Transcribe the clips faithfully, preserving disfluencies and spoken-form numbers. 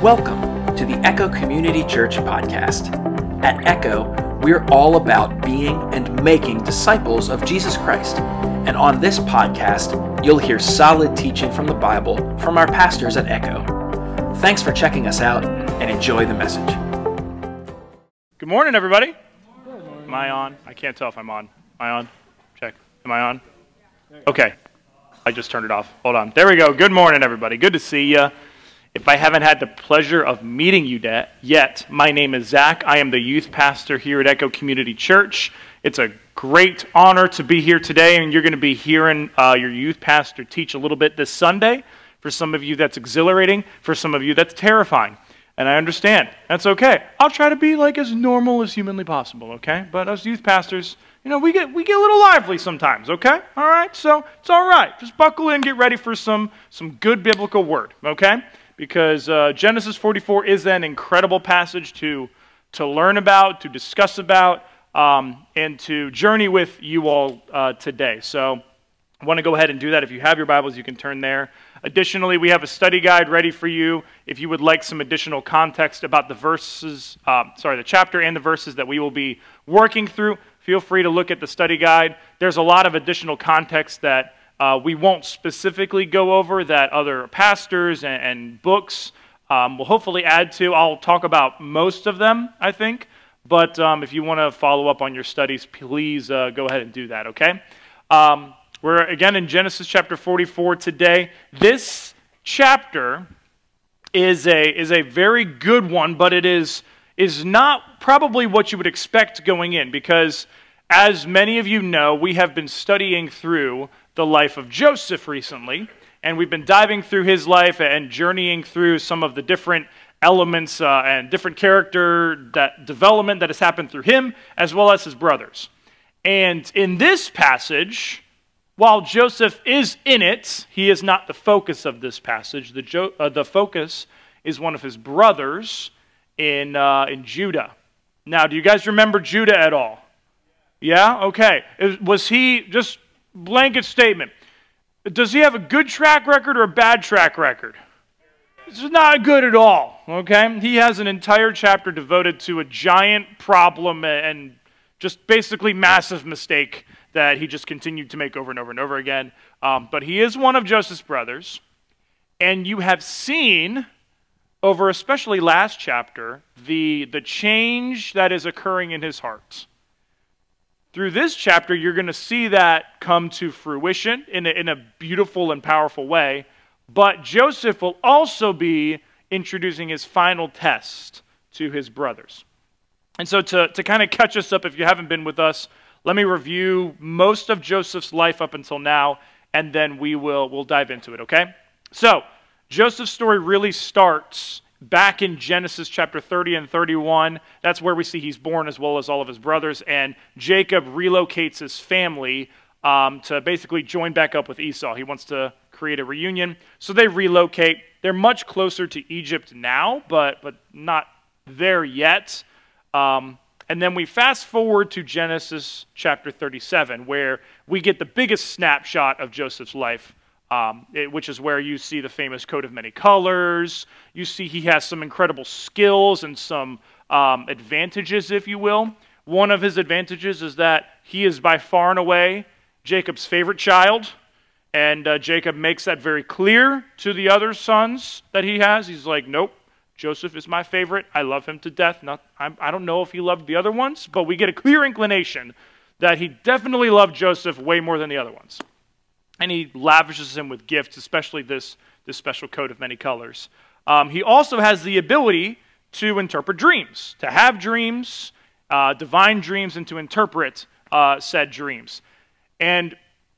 Welcome to the Echo Community Church podcast. At Echo, we're all about being and making disciples of Jesus Christ. And on this podcast, you'll hear solid teaching from the Bible from our pastors at Echo. Thanks for checking us out and enjoy the message. Good morning, everybody. Am I on? I can't tell if I'm on. Am I on? Check. Am I on? Okay. I just turned it off. Hold on. There we go. Good morning, everybody. Good to see you. If I haven't had the pleasure of meeting you yet, my name is Zach. I am the youth pastor here at Echo Community Church. It's a great honor to be here today, and you're going to be hearing uh, your youth pastor teach a little bit this Sunday. For some of you, that's exhilarating. For some of you, that's terrifying. And I understand. That's okay. I'll try to be like as normal as humanly possible, okay? But as youth pastors, you know, we get we get a little lively sometimes, okay? All right? So it's all right. Just buckle in, get ready for some some good biblical word, okay? Because uh, Genesis forty-four is an incredible passage to to learn about, to discuss about, um, and to journey with you all uh, today. So I want to go ahead and do that. If you have your Bibles, you can turn there. Additionally, we have a study guide ready for you if you would like some additional context about the verses, uh, sorry, the chapter and the verses that we will be working through. Feel free to look at the study guide. There's a lot of additional context that uh, we won't specifically go over that other pastors and, and books um, will hopefully add to. I'll talk about most of them, I think. But um, if you want to follow up on your studies, please uh, go ahead and do that, okay? Um, We're again in Genesis chapter forty-four today. This chapter is a is a very good one, but it is is not probably what you would expect going in, because as many of you know, we have been studying through the life of Joseph recently, and we've been diving through his life and journeying through some of the different elements uh, and different character that development that has happened through him, as well as his brothers. And in this passage, while Joseph is in it, he is not the focus of this passage. The, jo- uh, the focus is one of his brothers in, uh, in Judah. Now, do you guys remember Judah at all? Yeah? Okay. Is, was he, just blanket statement, does he have a good track record or a bad track record? It's not good at all, okay? He has an entire chapter devoted to a giant problem and just basically massive mistake that he just continued to make over and over and over again. Um, but he is one of Joseph's brothers, and you have seen over especially last chapter the, the change that is occurring in his heart. Through this chapter, you're going to see that come to fruition in a, in a beautiful and powerful way, but Joseph will also be introducing his final test to his brothers. And so to, to kind of catch us up, if you haven't been with us, let me review most of Joseph's life up until now, and then we will we'll dive into it, okay? So, Joseph's story really starts back in Genesis chapter thirty and thirty-one. That's where we see he's born as well as all of his brothers, and Jacob relocates his family um, to basically join back up with Esau. He wants to create a reunion, so they relocate. They're much closer to Egypt now, but, but not there yet. Um, And then we fast forward to Genesis chapter thirty-seven, where we get the biggest snapshot of Joseph's life, um, it, which is where you see the famous coat of many colors. You see he has some incredible skills and some um, advantages, if you will. One of his advantages is that he is by far and away Jacob's favorite child, and uh, Jacob makes that very clear to the other sons that he has. He's like, nope. Joseph is my favorite. I love him to death. Not, I'm, I don't know if he loved the other ones, but we get a clear inclination that he definitely loved Joseph way more than the other ones. And he lavishes him with gifts, especially this, this special coat of many colors. Um, he also has the ability to interpret dreams, to have dreams, uh, divine dreams, and to interpret uh, said dreams. And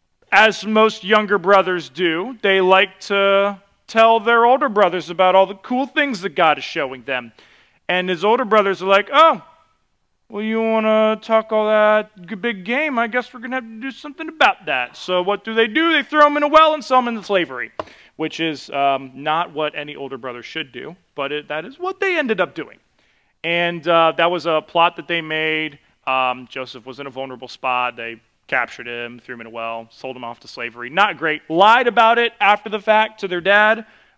as most younger brothers do, they like to tell their older brothers about all the cool things that God is showing them. And his older brothers are like, oh, well, you want to talk all that g- big game? I guess we're going to have to do something about that. So what do they do? They throw him in a well and sell him into slavery, which is um, not what any older brother should do, but it, that is what they ended up doing. And uh, that was a plot that they made. Um, Joseph was in a vulnerable spot. They captured him, threw him in a well, sold him off to slavery. Not great. Lied about it after the fact to their dad,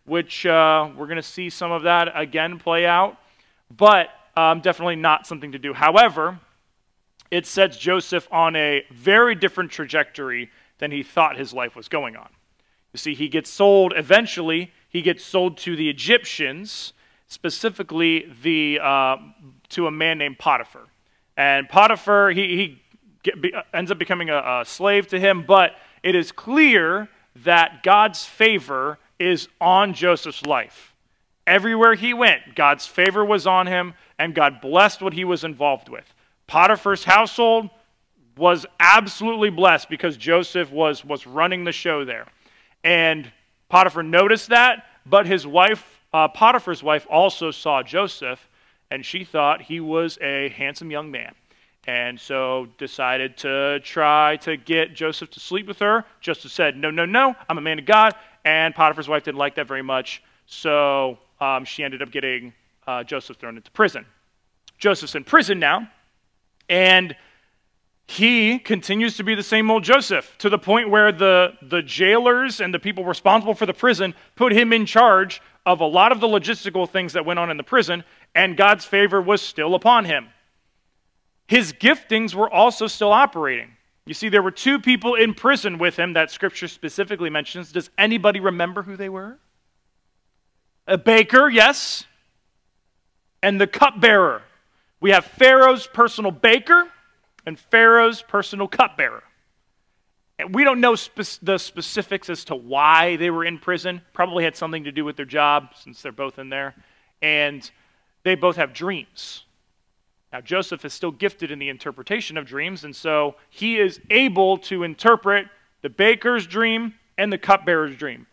which uh, we're going to see some of that again play out, but um, definitely not something to do. However, it sets Joseph on a very different trajectory than he thought his life was going on. You see, he gets sold eventually, he gets sold to the Egyptians, specifically the uh, to a man named Potiphar. And Potiphar, he, he get, be, ends up becoming a, a slave to him, but it is clear that God's favor is on Joseph's life. Everywhere he went, God's favor was on him, and God blessed what he was involved with. Potiphar's household was absolutely blessed because Joseph was, was running the show there. And Potiphar noticed that, but his wife, uh, Potiphar's wife, also saw Joseph, and she thought he was a handsome young man. And so decided to try to get Joseph to sleep with her. Joseph said, no, no, no, I'm a man of God. And Potiphar's wife didn't like that very much, so um, she ended up getting uh, Joseph thrown into prison. Joseph's in prison now, and he continues to be the same old Joseph, to the point where the, the jailers and the people responsible for the prison put him in charge of a lot of the logistical things that went on in the prison, and God's favor was still upon him. His giftings were also still operating. You see, there were two people in prison with him that Scripture specifically mentions. Does anybody remember who they were? A baker, yes, and the cupbearer. We have Pharaoh's personal baker and Pharaoh's personal cupbearer. And we don't know spe- the specifics as to why they were in prison. Probably had something to do with their job, since they're both in there. And they both have dreams. Now, Joseph is still gifted in the interpretation of dreams, and so he is able to interpret the baker's dream and the cupbearer's dream.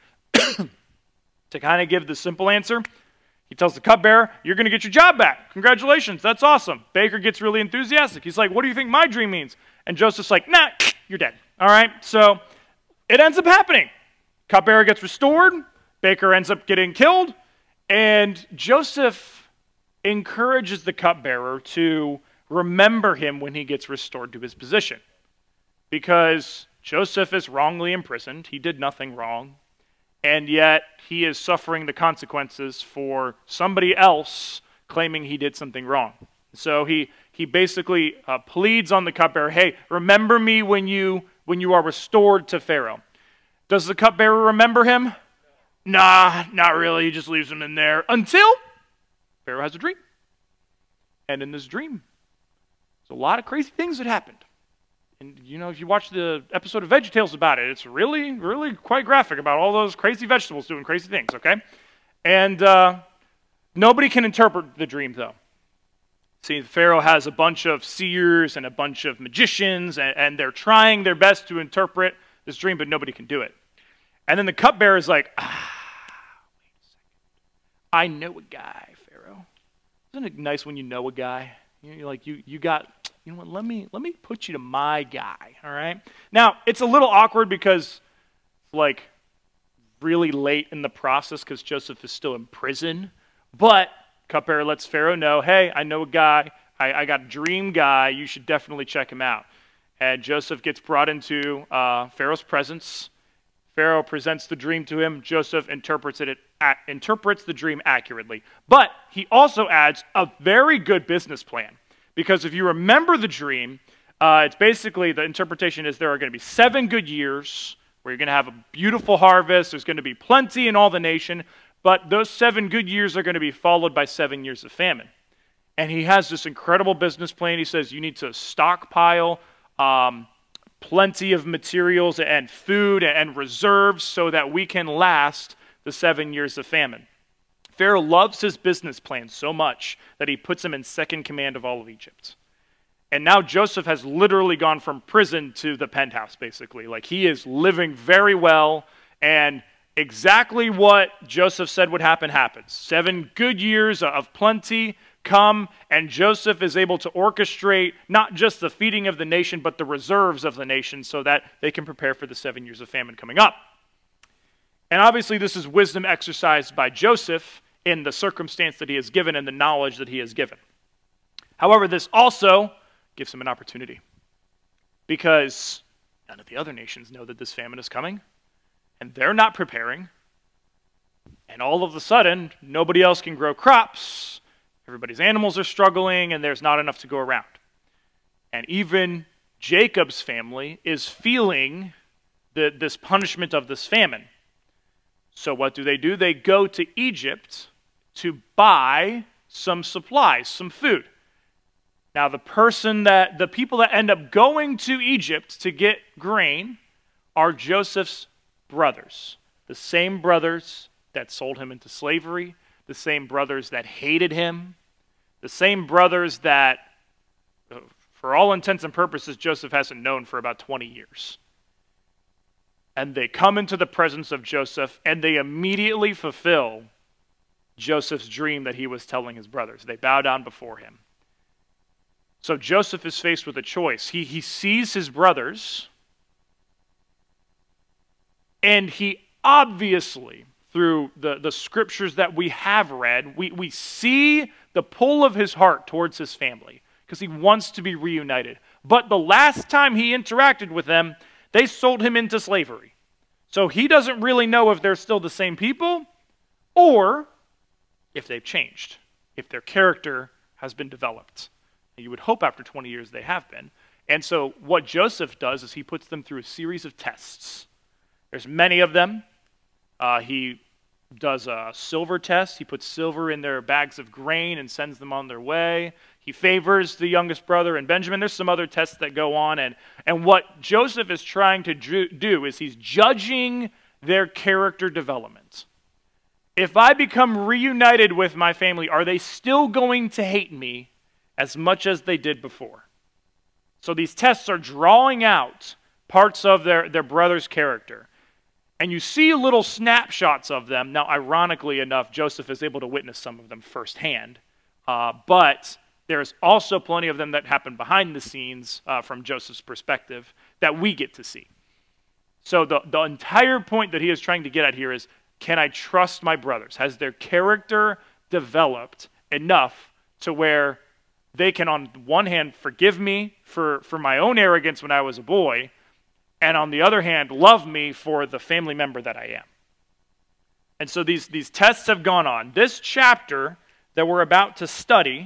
To kind of give the simple answer, he tells the cupbearer, you're going to get your job back. Congratulations, that's awesome. Baker gets really enthusiastic. He's like, what do you think my dream means? And Joseph's like, nah, you're dead. All right, so it ends up happening. Cupbearer gets restored. Baker ends up getting killed. And Joseph encourages the cupbearer to remember him when he gets restored to his position. Because Joseph is wrongly imprisoned. He did nothing wrong. And yet he is suffering the consequences for somebody else claiming he did something wrong. So he, he basically uh, pleads on the cupbearer, hey, remember me when you, when you are restored to Pharaoh. Does the cupbearer remember him? Nah, not really. He just leaves him in there until Pharaoh has a dream. And in this dream, there's a lot of crazy things that happened. And, you know, if you watch the episode of VeggieTales about it, it's really, really quite graphic about all those crazy vegetables doing crazy things, okay? And uh, nobody can interpret the dream, though. See, Pharaoh has a bunch of seers and a bunch of magicians, and, and they're trying their best to interpret this dream, but nobody can do it. And then the cupbearer is like, ah, wait a second. I know a guy, Pharaoh. Isn't it nice when you know a guy? You're like, you, you got... You know what, let me let me put you to my guy, all right? Now, it's a little awkward because, like, really late in the process because Joseph is still in prison. But cupbearer lets Pharaoh know, hey, I know a guy. I, I got a dream guy. You should definitely check him out. And Joseph gets brought into uh, Pharaoh's presence. Pharaoh presents the dream to him. Joseph interprets it at, interprets the dream accurately. But he also adds a very good business plan. Because if you remember the dream, uh, it's basically, the interpretation is there are going to be seven good years where you're going to have a beautiful harvest. There's going to be plenty in all the nation. But those seven good years are going to be followed by seven years of famine. And he has this incredible business plan. He says you need to stockpile um, plenty of materials and food and reserves so that we can last the seven years of famine. Pharaoh loves his business plan so much that he puts him in second command of all of Egypt. And now Joseph has literally gone from prison to the penthouse, basically. Like, he is living very well, and exactly what Joseph said would happen happens. Seven good years of plenty come, and Joseph is able to orchestrate not just the feeding of the nation, but the reserves of the nation so that they can prepare for the seven years of famine coming up. And obviously this is wisdom exercised by Joseph in the circumstance that he has given and the knowledge that he has given. However, this also gives him an opportunity because none of the other nations know that this famine is coming, and they're not preparing, And all of a sudden, nobody else can grow crops, everybody's animals are struggling, and there's not enough to go around. And even Jacob's family is feeling the, this punishment of this famine. So what do they do? They go to Egypt to buy some supplies, some food. Now the person that, the people that end up going to Egypt to get grain are Joseph's brothers. The same brothers that sold him into slavery, the same brothers that hated him, the same brothers that, for all intents and purposes, Joseph hasn't known for about twenty years. And they come into the presence of Joseph, and they immediately fulfill Joseph's dream that he was telling his brothers. They bow down before him. So Joseph is faced with a choice. He, he sees his brothers, and he obviously, through the, the scriptures that we have read, we, we see the pull of his heart towards his family because he wants to be reunited. But the last time he interacted with them, they sold him into slavery. So he doesn't really know if they're still the same people or if they've changed, if their character has been developed. You would hope after twenty years they have been. And so what Joseph does is he puts them through a series of tests. There's many of them. Uh, he does a silver test. He puts silver in their bags of grain and sends them on their way. He favors the youngest brother and Benjamin. There's some other tests that go on. And, and what Joseph is trying to do is he's judging their character development. If I become reunited with my family, are they still going to hate me as much as they did before? So these tests are drawing out parts of their, their brother's character. And you see little snapshots of them. Now, ironically enough, Joseph is able to witness some of them firsthand. Uh, but there's also plenty of them that happen behind the scenes uh, from Joseph's perspective that we get to see. So the, the entire point that he is trying to get at here is, can I trust my brothers? Has their character developed enough to where they can, on one hand, forgive me for, for my own arrogance when I was a boy, and on the other hand, love me for the family member that I am? And so these, these tests have gone on. This chapter that we're about to study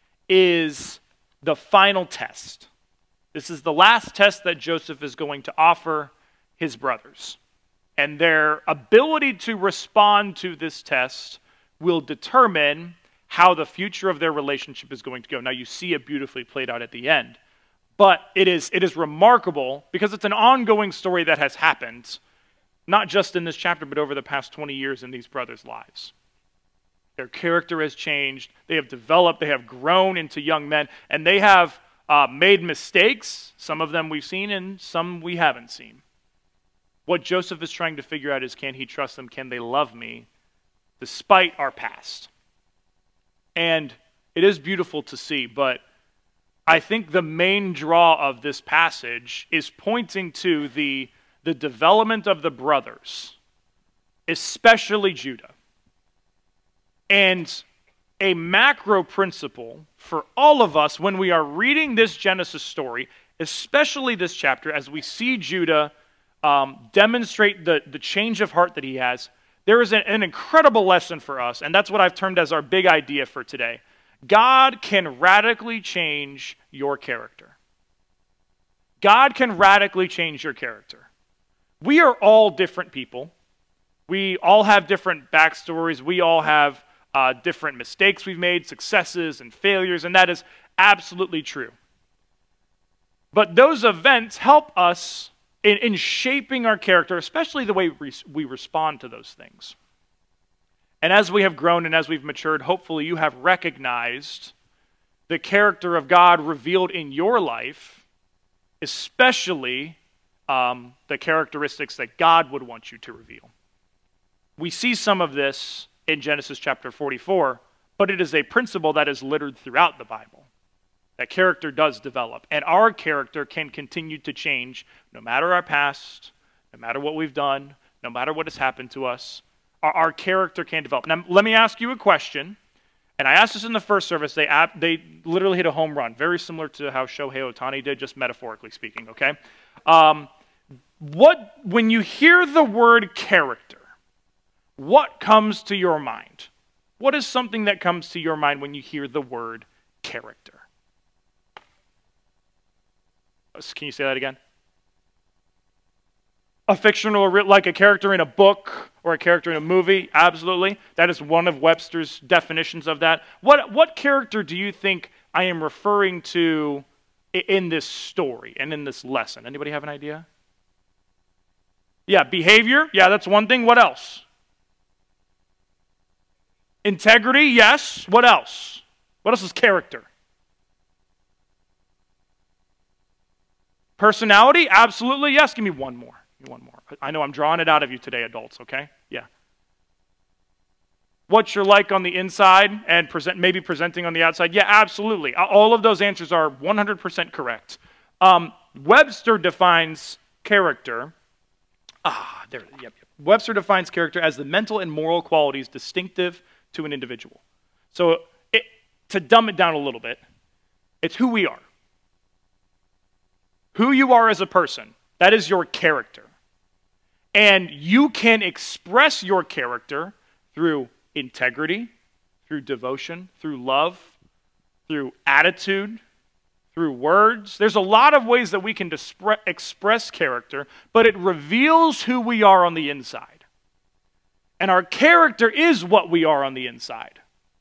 is the final test. This is the last test that Joseph is going to offer his brothers. And their ability to respond to this test will determine how the future of their relationship is going to go. Now, you see it beautifully played out at the end. But it is, it is remarkable because it's an ongoing story that has happened, not just in this chapter, but over the past twenty years in these brothers' lives. Their character has changed. They have developed. They have grown into young men. And they have uh, made mistakes. Some of them we've seen and some we haven't seen. What Joseph is trying to figure out is, can he trust them? Can they love me despite our past? And it is beautiful to see, but I think the main draw of this passage is pointing to the, the development of the brothers, especially Judah. And a macro principle for all of us when we are reading this Genesis story, especially this chapter, as we see Judah um, demonstrate the, the change of heart that he has, there is an, an incredible lesson for us, and that's what I've termed as our big idea for today. God can radically change your character. God can radically change your character. We are all different people. We all have different backstories. We all have uh, different mistakes we've made, successes and failures, and that is absolutely true. But those events help us in, in shaping our character, especially the way we, we respond to those things. And as we have grown and as we've matured, hopefully you have recognized the character of God revealed in your life, especially um, the characteristics that God would want you to reveal. We see some of this in Genesis chapter forty-four, but it is a principle that is littered throughout the Bible. That character does develop, and our character can continue to change no matter our past, no matter what we've done, no matter what has happened to us. Our character can develop. Now, let me ask you a question. And I asked this in the first service. They they literally hit a home run, very similar to how Shohei Ohtani did, just metaphorically speaking, okay? Um, what, when you hear the word character, what comes to your mind? What is something that comes to your mind when you hear the word character? Can you say that again? A fictional, like a character in a book or a character in a movie? Absolutely. That is one of Webster's definitions of that. What, what character do you think I am referring to in this story and in this lesson? Anybody have an idea? Yeah, behavior. Yeah, that's one thing. What else? Integrity. Yes. What else? What else is character? Personality. Absolutely. Yes. Give me one more. Give me one more. I know I'm drawing it out of you today, adults. Okay. Yeah. What you're like on the inside and present, maybe presenting on the outside. Yeah, absolutely. All of those answers are one hundred percent correct. Um, Webster defines character. Ah, there. Yep, yep. Webster defines character as the mental and moral qualities distinctive to an individual. So, it, to dumb it down a little bit, it's who we are. Who you are as a person. That is your character. And you can express your character through integrity, through devotion, through love, through attitude, through words. There's a lot of ways that we can dispre- express character, but it reveals who we are on the inside. And our character is what we are on the inside.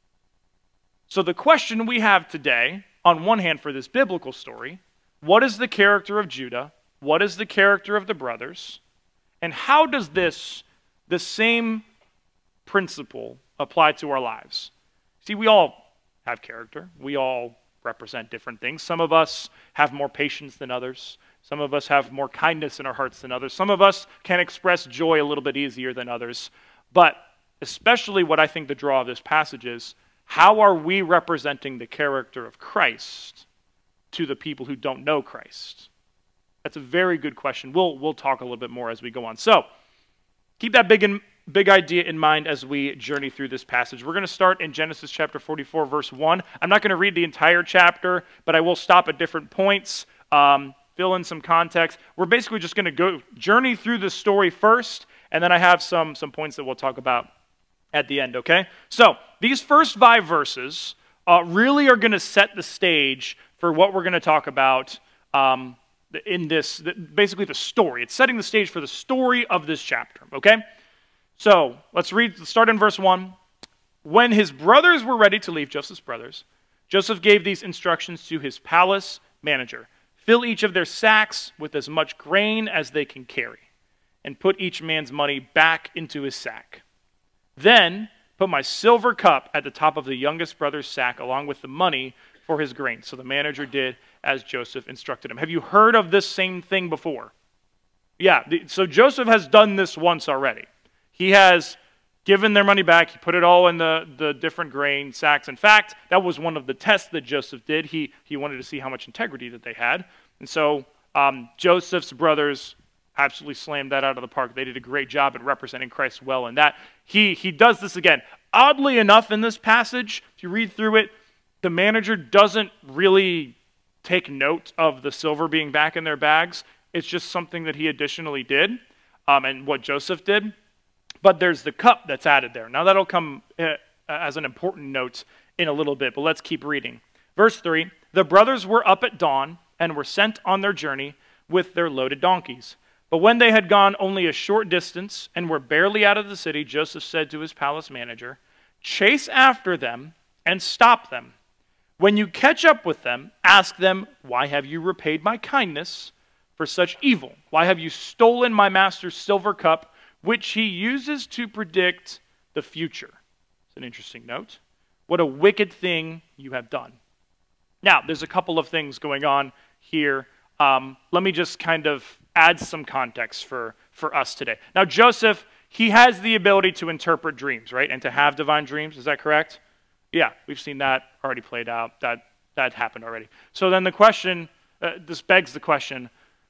So the question we have today, on one hand for this biblical story, what is the character of Judah? What is the character of the brothers? And how does this, the same principle, apply to our lives? See, we all have character. We all represent different things. Some of us have more patience than others. Some of us have more kindness in our hearts than others. Some of us can express joy a little bit easier than others. But especially what I think the draw of this passage is, how are we representing the character of Christ to the people who don't know Christ? That's a very good question. We'll, we'll talk a little bit more as we go on. So, keep that big, in, big idea in mind as we journey through this passage. We're going to start in Genesis chapter forty-four, verse one. I'm not going to read the entire chapter, but I will stop at different points, um, fill in some context. We're basically just going to go journey through the story first, and then I have some, some points that we'll talk about at the end, okay? So, these first five verses uh, really are going to set the stage for what we're going to talk about um, in this, basically the story. It's setting the stage for the story of this chapter, okay? So, let's read, let's start in verse one. When his brothers were ready to leave, Joseph's brothers, Joseph gave these instructions to his palace manager. Fill each of their sacks with as much grain as they can carry, and put each man's money back into his sack. Then put my silver cup at the top of the youngest brother's sack along with the money for his grain. So the manager did as Joseph instructed him. Have you heard of this same thing before? Yeah, so Joseph has done this once already. He has given their money back. He put it all in the, the different grain sacks. In fact, that was one of the tests that Joseph did. He, he wanted to see how much integrity that they had. And so um, Joseph's brothers absolutely slammed that out of the park. They did a great job at representing Christ well in that. He, he does this again. Oddly enough, in this passage, if you read through it, the manager doesn't really take note of the silver being back in their bags. It's just something that he additionally did, um, and what Joseph did. But there's the cup that's added there. Now that'll come uh, as an important note in a little bit, but let's keep reading. Verse three, the brothers were up at dawn and were sent on their journey with their loaded donkeys. But when they had gone only a short distance and were barely out of the city, Joseph said to his palace manager, chase after them and stop them. When you catch up with them, ask them, why have you repaid my kindness for such evil? Why have you stolen my master's silver cup, which he uses to predict the future? It's an interesting note. What a wicked thing you have done. Now, there's a couple of things going on here. Um, let me just kind of add some context for, for us today. Now, Joseph, he has the ability to interpret dreams, right? And to have divine dreams, is that correct? Yeah, we've seen that already played out. That, that happened already. So then the question, uh, this begs the question,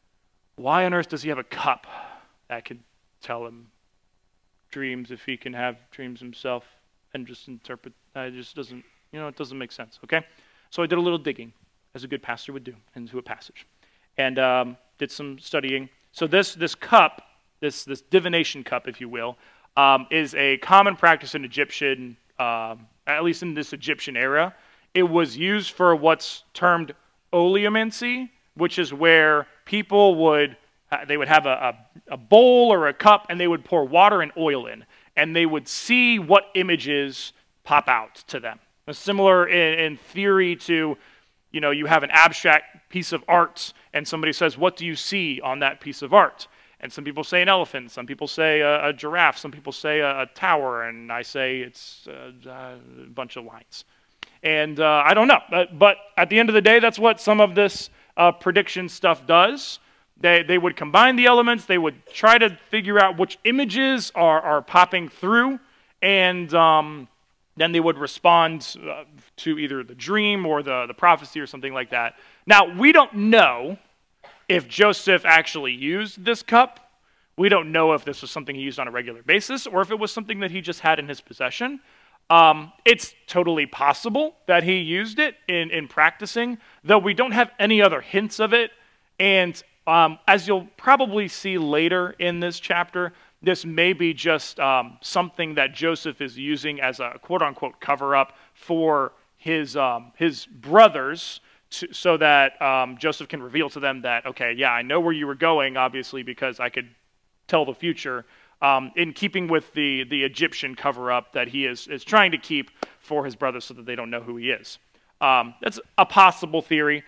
why on earth does he have a cup that could tell him dreams if he can have dreams himself and just interpret? That it just doesn't, you know, it doesn't make sense, okay? So I did a little digging, as a good pastor would do, into a passage, and um, did some studying. So this this cup, this this divination cup, if you will, um, is a common practice in Egyptian, um, at least in this Egyptian era. It was used for what's termed oleomancy, which is where people would, uh, they would have a, a, a bowl or a cup, and they would pour water and oil in, and they would see what images pop out to them. It's similar in, in theory to, you know, you have an abstract piece of art, and somebody says, what do you see on that piece of art? And some people say an elephant, some people say a, a giraffe, some people say a, a tower, and I say it's a, a bunch of lines. And uh, I don't know, but, but at the end of the day, that's what some of this uh, prediction stuff does. They, they would combine the elements, they would try to figure out which images are, are popping through, and um, then they would respond uh, to either the dream or the, the prophecy or something like that. Now, we don't know if Joseph actually used this cup. We don't know if this was something he used on a regular basis or if it was something that he just had in his possession. Um, it's totally possible that he used it in, in practicing, though we don't have any other hints of it. And um, as you'll probably see later in this chapter, this may be just um, something that Joseph is using as a quote-unquote cover-up for his, um, his brothers, to, so that um, Joseph can reveal to them that, okay, yeah, I know where you were going, obviously, because I could tell the future, um, in keeping with the, the Egyptian cover-up that he is, is trying to keep for his brothers so that they don't know who he is. Um, that's a possible theory.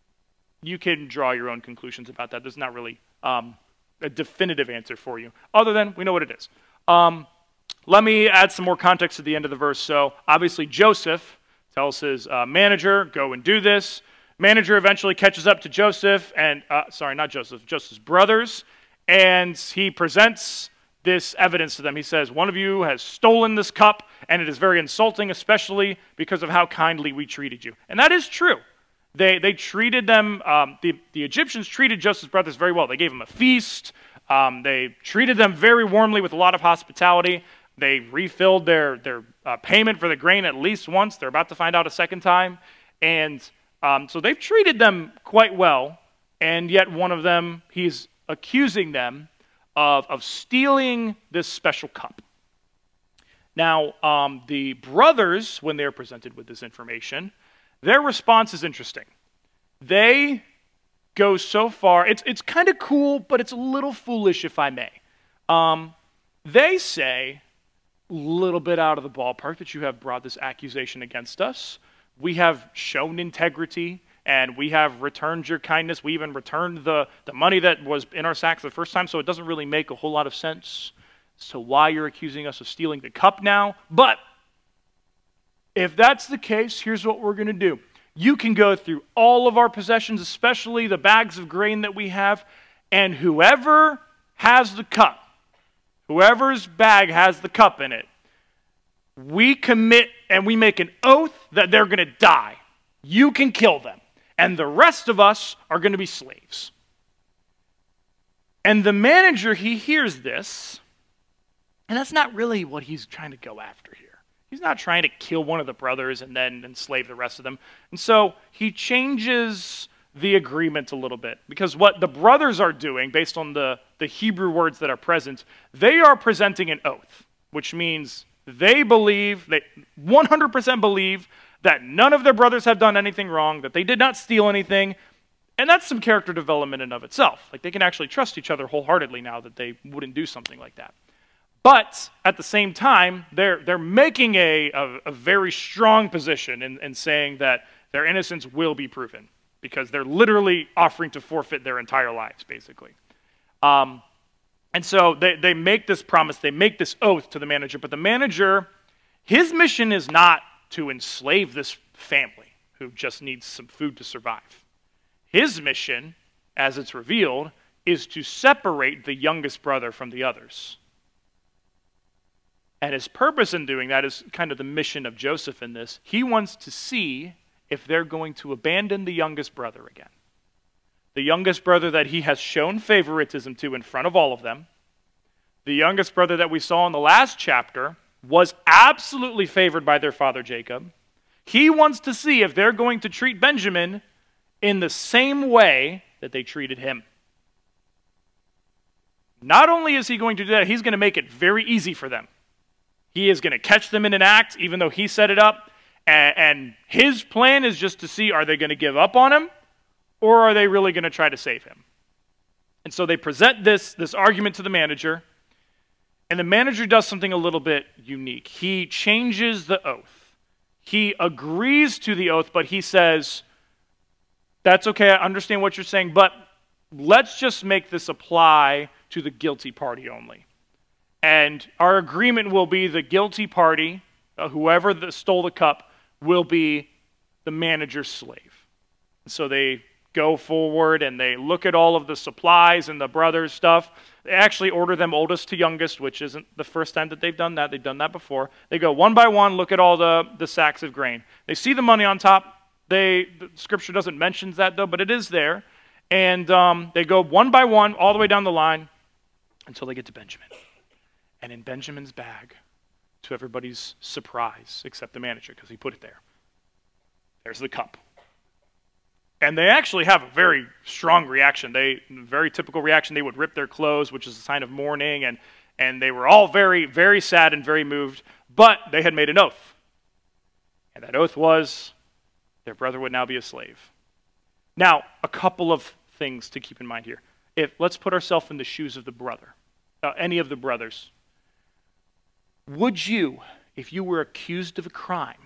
You can draw your own conclusions about that. There's not really um, a definitive answer for you, other than we know what it is. Um, let me add some more context at the end of the verse. So obviously Joseph tells his uh, manager, go and do this. Manager eventually catches up to Joseph, and uh, sorry, not Joseph, Joseph's brothers, and he presents this evidence to them. He says, one of you has stolen this cup, and it is very insulting, especially because of how kindly we treated you. And that is true. They they treated them, um, the, the Egyptians treated Joseph's brothers very well. They gave them a feast. Um, they treated them very warmly with a lot of hospitality. They refilled their, their uh, payment for the grain at least once. They're about to find out a second time. And um, so they've treated them quite well, and yet one of them, he's accusing them of, of stealing this special cup. Now, um, the brothers, when they're presented with this information, their response is interesting. They go so far, it's, it's kind of cool, but it's a little foolish, if I may. Um, they say, a little bit out of the ballpark that you have brought this accusation against us. We have shown integrity, and we have returned your kindness. We even returned the, the money that was in our sacks the first time, so it doesn't really make a whole lot of sense as to why you're accusing us of stealing the cup now. But if that's the case, here's what we're going to do. You can go through all of our possessions, especially the bags of grain that we have, and whoever has the cup, whoever's bag has the cup in it, we commit and we make an oath that they're going to die. You can kill them. And the rest of us are going to be slaves. And the manager, he hears this, and that's not really what he's trying to go after here. He's not trying to kill one of the brothers and then enslave the rest of them. And so he changes the agreement a little bit, because what the brothers are doing, based on the, the Hebrew words that are present, they are presenting an oath, which means they believe, they one hundred percent believe that none of their brothers have done anything wrong, that they did not steal anything, and that's some character development in of itself. Like, they can actually trust each other wholeheartedly now that they wouldn't do something like that. But at the same time, they're they're making a, a, a very strong position in, in saying that their innocence will be proven, because they're literally offering to forfeit their entire lives, basically. Um, and so they, they make this promise, they make this oath to the manager, but the manager, his mission is not to enslave this family who just needs some food to survive. His mission, as it's revealed, is to separate the youngest brother from the others. And his purpose in doing that is kind of the mission of Joseph in this. He wants to see if they're going to abandon the youngest brother again. The youngest brother that he has shown favoritism to in front of all of them. The youngest brother that we saw in the last chapter was absolutely favored by their father Jacob. He wants to see if they're going to treat Benjamin in the same way that they treated him. not only is he going to do that, he's going to make it very easy for them. He is going to catch them in an act, even though he set it up. And, and his plan is just to see, are they going to give up on him, or are they really going to try to save him? And so they present this, this argument to the manager, and the manager does something a little bit unique. He changes the oath. He agrees to the oath, but he says, that's okay, I understand what you're saying, but let's just make this apply to the guilty party only. And our agreement will be the guilty party, uh, whoever the, stole the cup, will be the manager's slave. And so they go forward and they look at all of the supplies and the brothers' stuff. They actually order them oldest to youngest, which isn't the first time that they've done that. They've done that before. They go one by one, look at all the, the sacks of grain. They see the money on top. They, the scripture doesn't mention that though, but it is there. And um, they go one by one all the way down the line until they get to Benjamin. And in Benjamin's bag, to everybody's surprise, except the manager, because he put it there, there's the cup. And they actually have a very strong reaction. They, very typical reaction. They would rip their clothes, which is a sign of mourning, and, and they were all very, very sad and very moved. But they had made an oath. And that oath was their brother would now be a slave. Now, a couple of things to keep in mind here. If let's put ourselves in the shoes of the brother, uh, any of the brothers. Would you, if you were accused of a crime,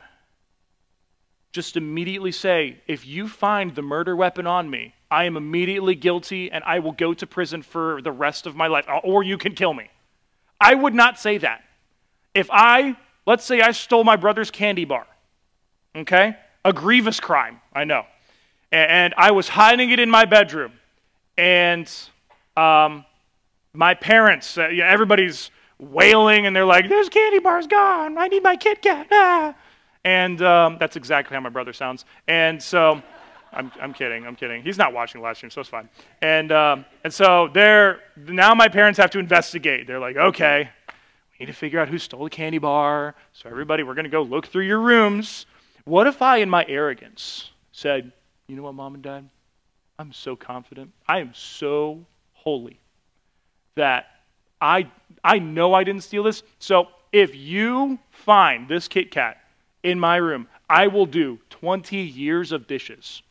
just immediately say, if you find the murder weapon on me, I am immediately guilty and I will go to prison for the rest of my life, or you can kill me? I would not say that. If I, let's say I stole my brother's candy bar, okay? A grievous crime, I know. And I was hiding it in my bedroom, and um, my parents, uh, you know, everybody's wailing, and they're like, "This candy bar's gone. I need my Kit Kat." Ah. And um, that's exactly how my brother sounds. And so, I'm I'm kidding. I'm kidding. He's not watching the live stream, so it's fine. And um, and so they're now my parents have to investigate. They're like, "Okay, we need to figure out who stole the candy bar. So everybody, we're going to go look through your rooms. What if I, in my arrogance, said, you know what, Mom and Dad? I'm so confident. I am so holy that I I know I didn't steal this. So if you find this Kit Kat in my room, I will do twenty years of dishes."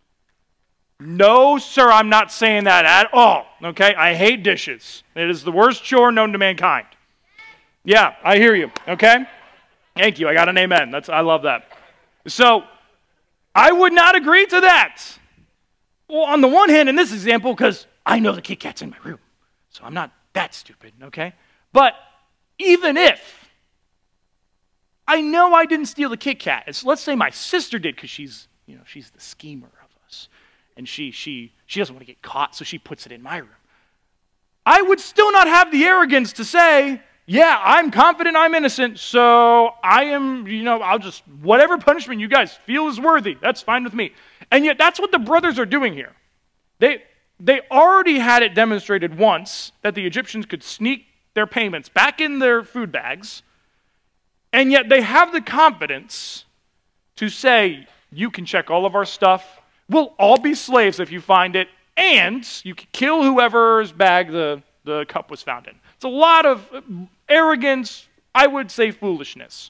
No, sir, I'm not saying that at all. Okay? I hate dishes. It is the worst chore known to mankind. Yeah, I hear you. Okay? Thank you. I got an amen. That's I love that. So I would not agree to that. Well, on the one hand, in this example, because I know the Kit Kat's in my room, so I'm not that stupid, okay? But even if I know I didn't steal the Kit Kat, it's, let's say my sister did, because she's, you know, she's the schemer of us, and she she she doesn't want to get caught, so she puts it in my room. I would still not have the arrogance to say, yeah, I'm confident I'm innocent, so I am, you know, I'll just, whatever punishment you guys feel is worthy, that's fine with me. And yet that's what the brothers are doing here. They, they already had it demonstrated once that the Egyptians could sneak their payments back in their food bags, and yet they have the confidence to say, you can check all of our stuff, we'll all be slaves if you find it, and you can kill whoever's bag the, the cup was found in. It's a lot of arrogance, I would say foolishness.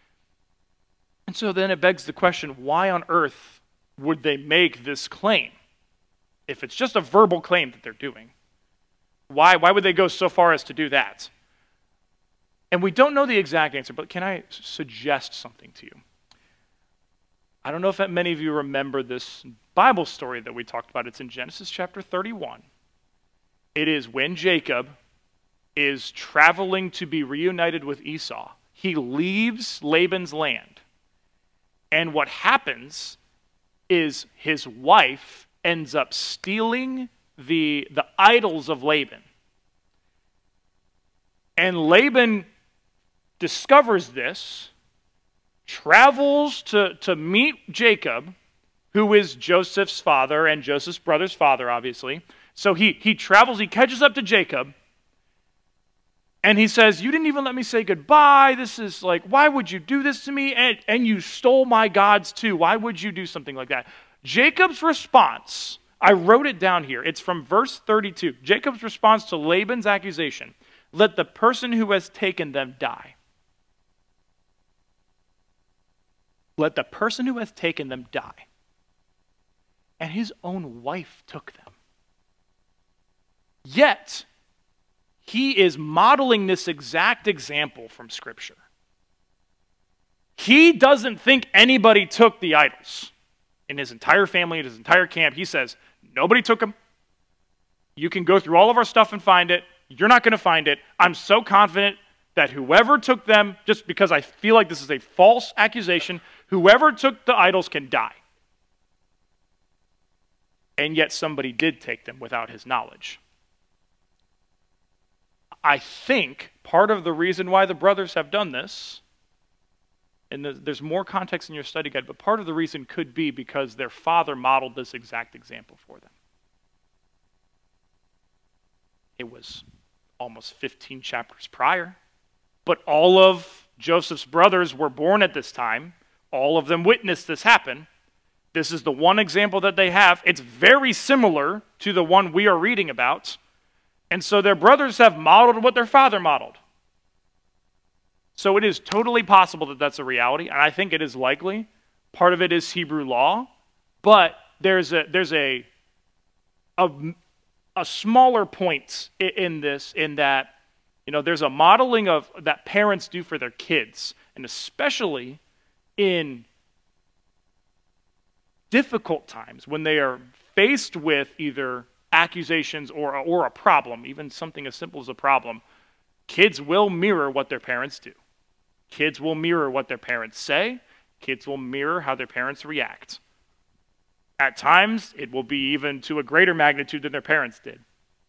And so then it begs the question, why on earth would they make this claim? If it's just a verbal claim that they're doing, why, why would they go so far as to do that? And we don't know the exact answer, but can I suggest something to you? I don't know if many of you remember this Bible story that we talked about. It's in Genesis chapter thirty-one. It is when Jacob is traveling to be reunited with Esau. He leaves Laban's land. And what happens is his wife ends up stealing the, the idols of Laban. And Laban discovers this, travels to, to meet Jacob, who is Joseph's father and Joseph's brother's father, obviously. So he, he travels, he catches up to Jacob, and he says, you didn't even let me say goodbye. This is like, why would you do this to me? And, and you stole my gods too. Why would you do something like that? Jacob's response, I wrote it down here. It's from verse thirty-two. Jacob's response to Laban's accusation, let the person who has taken them die. Let the person who has taken them die. And his own wife took them. Yet, he is modeling this exact example from Scripture. He doesn't think anybody took the idols. In his entire family, in his entire camp, he says, nobody took them. You can go through all of our stuff and find it. You're not going to find it. I'm so confident that whoever took them, just because I feel like this is a false accusation, whoever took the idols can die. And yet somebody did take them without his knowledge. I think part of the reason why the brothers have done this, and there's more context in your study guide, but part of the reason could be because their father modeled this exact example for them. It was almost fifteen chapters prior, but all of Joseph's brothers were born at this time. All of them witnessed this happen. This is the one example that they have. It's very similar to the one we are reading about. And so their brothers have modeled what their father modeled. So it is totally possible that that's a reality, and I think it is likely. Part of it is Hebrew law, but there's a there's a a, a smaller point in this, in that, you know, there's a modeling of that parents do for their kids, and especially in difficult times when they are faced with either accusations or or a problem, even something as simple as a problem. Kids will mirror what their parents do. Kids will mirror what their parents say. Kids will mirror how their parents react. At times, it will be even to a greater magnitude than their parents did.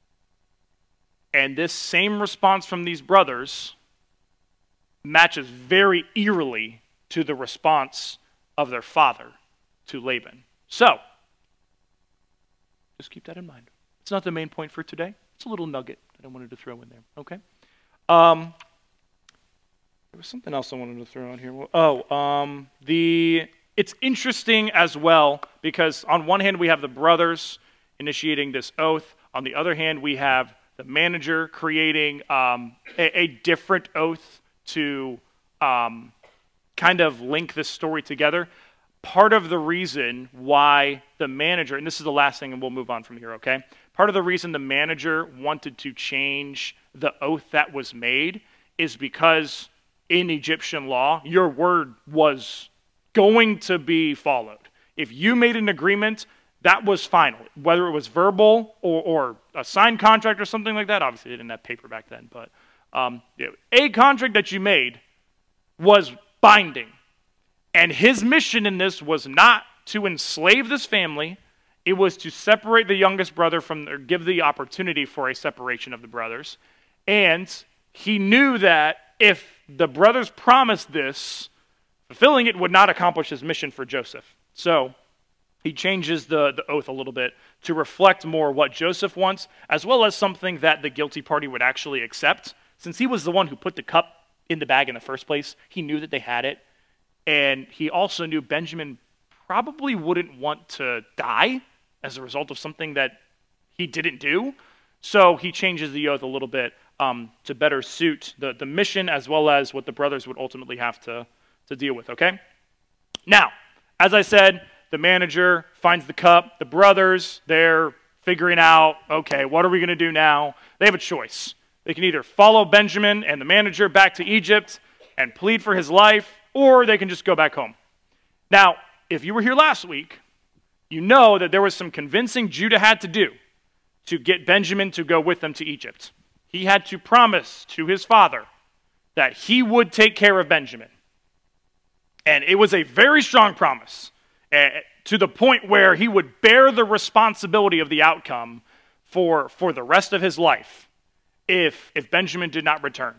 And this same response from these brothers matches very eerily to the response of their father to Laban. So, just keep that in mind. It's not the main point for today. It's a little nugget that I wanted to throw in there, okay? Um, there was something else I wanted to throw in here. Oh, um, the it's interesting as well because on one hand we have the brothers initiating this oath. On the other hand, we have the manager creating um, a, a different oath to um, kind of link this story together. Part of the reason why the manager, and this is the last thing and we'll move on from here, okay? Part of the reason the manager wanted to change the oath that was made is because in Egyptian law, your word was going to be followed. If you made an agreement, that was final. Whether it was verbal or, or a signed contract or something like that, obviously they didn't have paper back then, but um, a contract that you made was binding. And his mission in this was not to enslave this family. It was to separate the youngest brother from, or give the opportunity for a separation of the brothers. And he knew that if the brothers promised this, fulfilling it would not accomplish his mission for Joseph. So he changes the, the oath a little bit to reflect more what Joseph wants, as well as something that the guilty party would actually accept. Since he was the one who put the cup in the bag in the first place, he knew that they had it. And he also knew Benjamin probably wouldn't want to die as a result of something that he didn't do. So he changes the oath a little bit um, to better suit the, the mission as well as what the brothers would ultimately have to, to deal with, okay? Now, as I said, the manager finds the cup. The brothers, they're figuring out, okay, what are we going to do now? They have a choice. They can either follow Benjamin and the manager back to Egypt and plead for his life, or they can just go back home. Now, if you were here last week, you know that there was some convincing Judah had to do to get Benjamin to go with them to Egypt. He had to promise to his father that he would take care of Benjamin. And it was a very strong promise, uh, to the point where he would bear the responsibility of the outcome for, for the rest of his life if, if Benjamin did not return.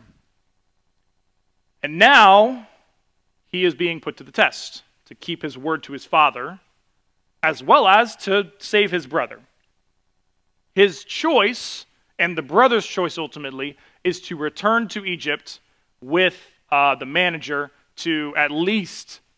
And now he is being put to the test to keep his word to his father, as well as to save his brother. His choice, and the brother's choice ultimately, is to return to Egypt with uh, the manager to at least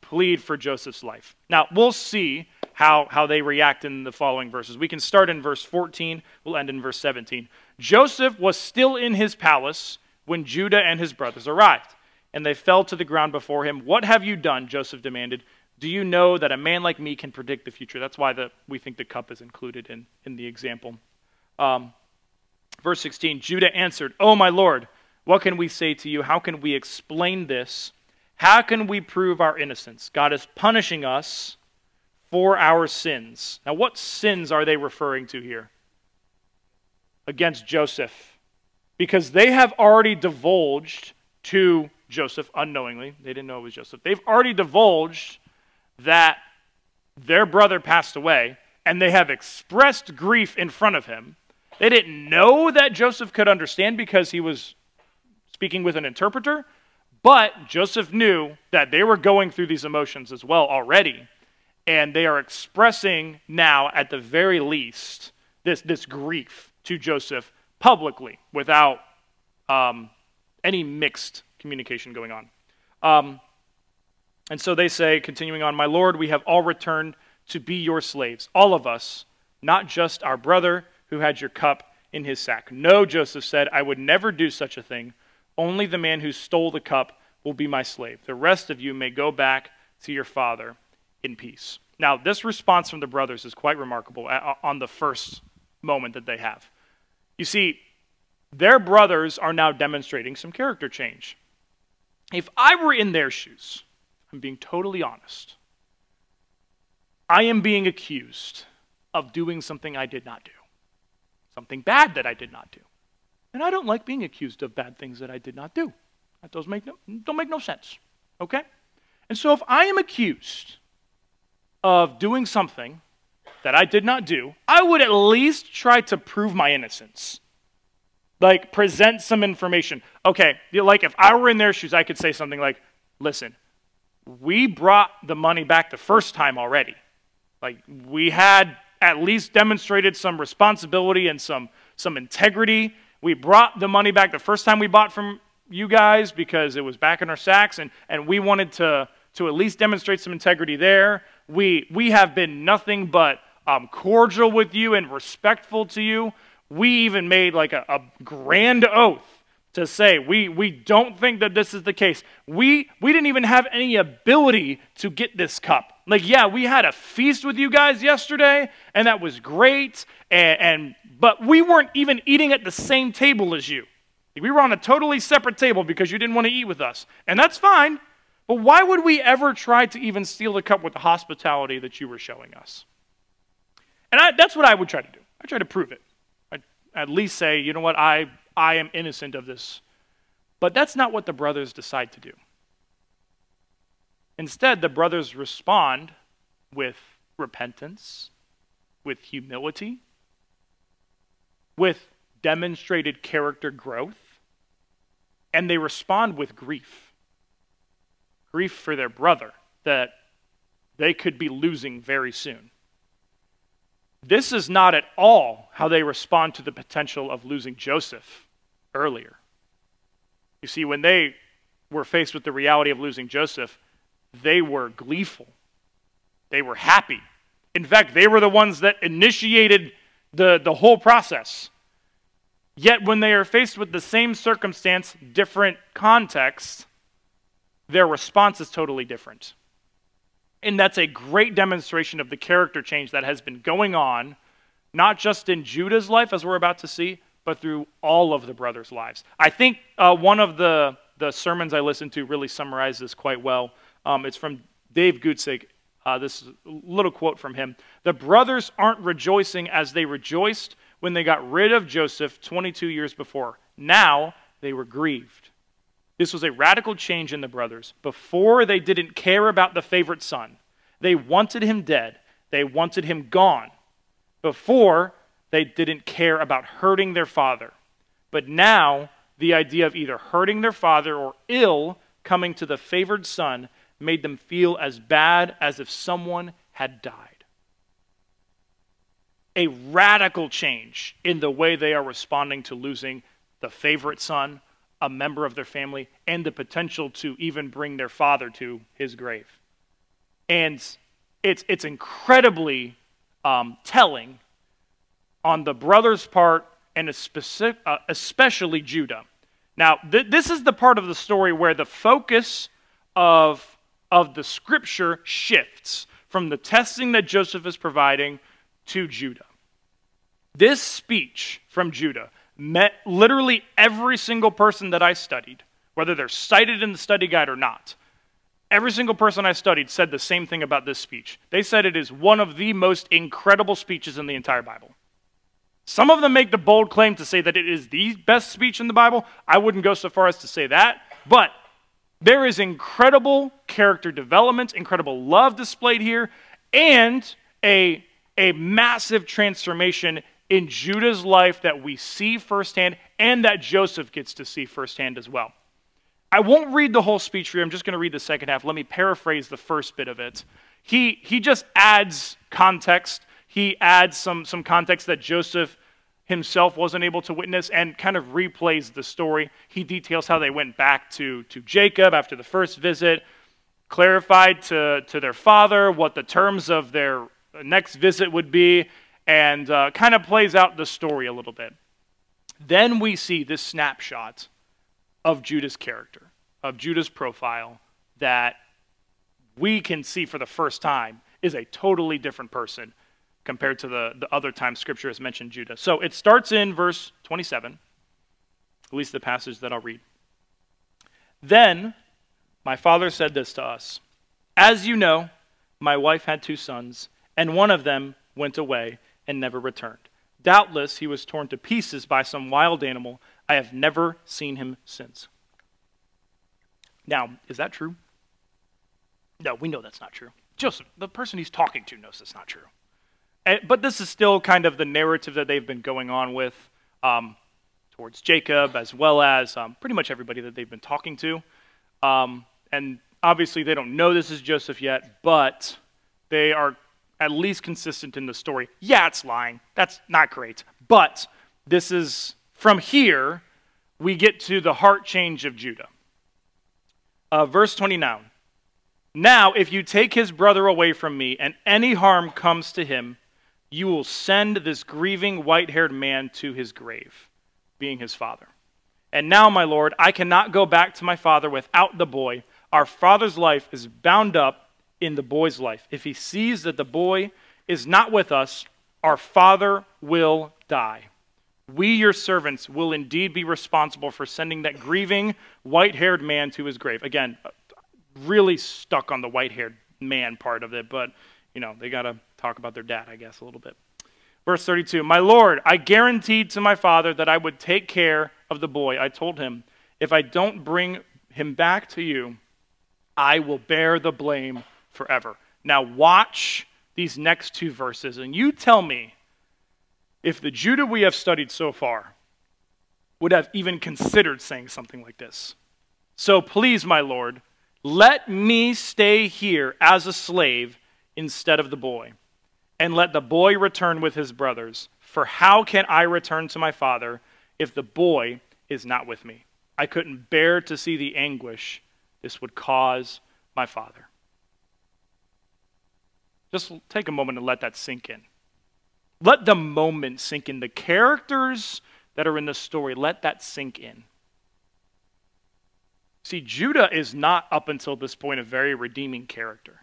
plead for Joseph's life. Now, we'll see how, how they react in the following verses. We can start in verse fourteen, we'll end in verse seventeen. Joseph was still in his palace when Judah and his brothers arrived, and they fell to the ground before him. "What have you done?" Joseph demanded. "Do you know that a man like me can predict the future?" That's why the, we think the cup is included in, in the example. Um, verse sixteen, Judah answered, "Oh, my Lord, what can we say to you? How can we explain this? How can we prove our innocence? God is punishing us for our sins." Now, what sins are they referring to here? Against Joseph. Because they have already divulged to Joseph unknowingly. They didn't know it was Joseph. They've already divulged that their brother passed away, and they have expressed grief in front of him. They didn't know that Joseph could understand because he was speaking with an interpreter, but Joseph knew that they were going through these emotions as well already, and they are expressing now, at the very least, this, this grief to Joseph publicly without um, any mixed communication going on. Um, and so they say, continuing on, "My Lord, we have all returned to be your slaves, all of us, not just our brother who had your cup in his sack." "No," Joseph said, "I would never do such a thing. Only the man who stole the cup will be my slave. The rest of you may go back to your father in peace." Now, this response from the brothers is quite remarkable on the first moment that they have. You see, their brothers are now demonstrating some character change. If I were in their shoes, I'm being totally honest, I am being accused of doing something I did not do, something bad that I did not do. And I don't like being accused of bad things that I did not do. That doesn't make no, don't make no sense, okay? And so if I am accused of doing something that I did not do, I would at least try to prove my innocence. Like, present some information. Okay, like if I were in their shoes, I could say something like, "Listen, we brought the money back the first time already. Like, we had at least demonstrated some responsibility and some, some integrity. We brought the money back the first time we bought from you guys because it was back in our sacks, and, and we wanted to, to at least demonstrate some integrity there. We, we have been nothing but um, cordial with you and respectful to you. We even made like a, a grand oath to say we, we don't think that this is the case. We, we didn't even have any ability to get this cup. Like, yeah, we had a feast with you guys yesterday, and that was great, and, and but we weren't even eating at the same table as you. We were on a totally separate table because you didn't want to eat with us. And that's fine, but why would we ever try to even steal the cup with the hospitality that you were showing us?" And I, that's what I would try to do. I try to prove it. I'd at least say, you know what, I, I am innocent of this. But that's not what the brothers decide to do. Instead, the brothers respond with repentance, with humility, with demonstrated character growth, and they respond with grief. Grief for their brother that they could be losing very soon. This is not at all how they respond to the potential of losing Joseph earlier. You see, when they were faced with the reality of losing Joseph, they were gleeful. They were happy. In fact, they were the ones that initiated the, the whole process. Yet when they are faced with the same circumstance, different context, their response is totally different. And that's a great demonstration of the character change that has been going on, not just in Judah's life, as we're about to see, but through all of the brothers' lives. I think uh, one of the, the sermons I listened to really summarized this quite well. Um, it's from Dave Gutzig. Uh, this is a little quote from him. "The brothers aren't rejoicing as they rejoiced when they got rid of Joseph twenty-two years before. Now they were grieved." This was a radical change in the brothers. Before, they didn't care about the favorite son. They wanted him dead. They wanted him gone. Before, they didn't care about hurting their father. But now, the idea of either hurting their father or ill coming to the favored son made them feel as bad as if someone had died. A radical change in the way they are responding to losing the favorite son, a member of their family, and the potential to even bring their father to his grave. And it's it's incredibly um, telling on the brothers' part, and a specific, uh, especially Judah. Now, th- this is the part of the story where the focus of, of the scripture shifts from the testing that Joseph is providing to Judah. This speech from Judah met literally every single person that I studied, whether they're cited in the study guide or not. Every single person I studied said the same thing about this speech. They said it is one of the most incredible speeches in the entire Bible. Some of them make the bold claim to say that it is the best speech in the Bible. I wouldn't go so far as to say that, but there is incredible character development, incredible love displayed here, and a, a massive transformation in Judah's life that we see firsthand and that Joseph gets to see firsthand as well. I won't read the whole speech for you. I'm just going to read the second half. Let me paraphrase the first bit of it. He, he just adds context. He adds some, some context that Joseph himself wasn't able to witness and kind of replays the story. He details how they went back to, to Jacob after the first visit, clarified to, to their father what the terms of their next visit would be, and uh, kind of plays out the story a little bit. Then we see this snapshot of Judah's character, of Judah's profile, that we can see for the first time is a totally different person compared to the, the other time Scripture has mentioned Judah. So it starts in verse twenty-seven, at least the passage that I'll read. Then my father said this to us, "As you know, my wife had two sons, and one of them went away and never returned. Doubtless he was torn to pieces by some wild animal. I have never seen him since." Now, is that true? No, we know that's not true. Joseph, the person he's talking to, knows that's not true. And, but this is still kind of the narrative that they've been going on with um, towards Jacob, as well as um, pretty much everybody that they've been talking to. Um, and obviously they don't know this is Joseph yet, but they are at least consistent in the story. Yeah, it's lying. That's not great. But this is, from here, we get to the heart change of Judah. Uh, verse twenty-nine. "Now, if you take his brother away from me, and any harm comes to him, you will send this grieving white-haired man to his grave," being his father. "And now, my lord, I cannot go back to my father without the boy. Our father's life is bound up in the boy's life. If he sees that the boy is not with us, our father will die. We, your servants, will indeed be responsible for sending that grieving white-haired man to his grave." Again, really stuck on the white-haired man part of it, but, you know, they got to talk about their dad, I guess, a little bit. Verse thirty-two, "My Lord, I guaranteed to my father that I would take care of the boy. I told him, if I don't bring him back to you, I will bear the blame forever." Now watch these next two verses, and you tell me if the Judah we have studied so far would have even considered saying something like this. "So please, my Lord, let me stay here as a slave instead of the boy, and let the boy return with his brothers. For how can I return to my father if the boy is not with me? I couldn't bear to see the anguish this would cause my father." Just take a moment and let that sink in. Let the moment sink in. The characters that are in the story, let that sink in. See, Judah is not, up until this point, a very redeeming character.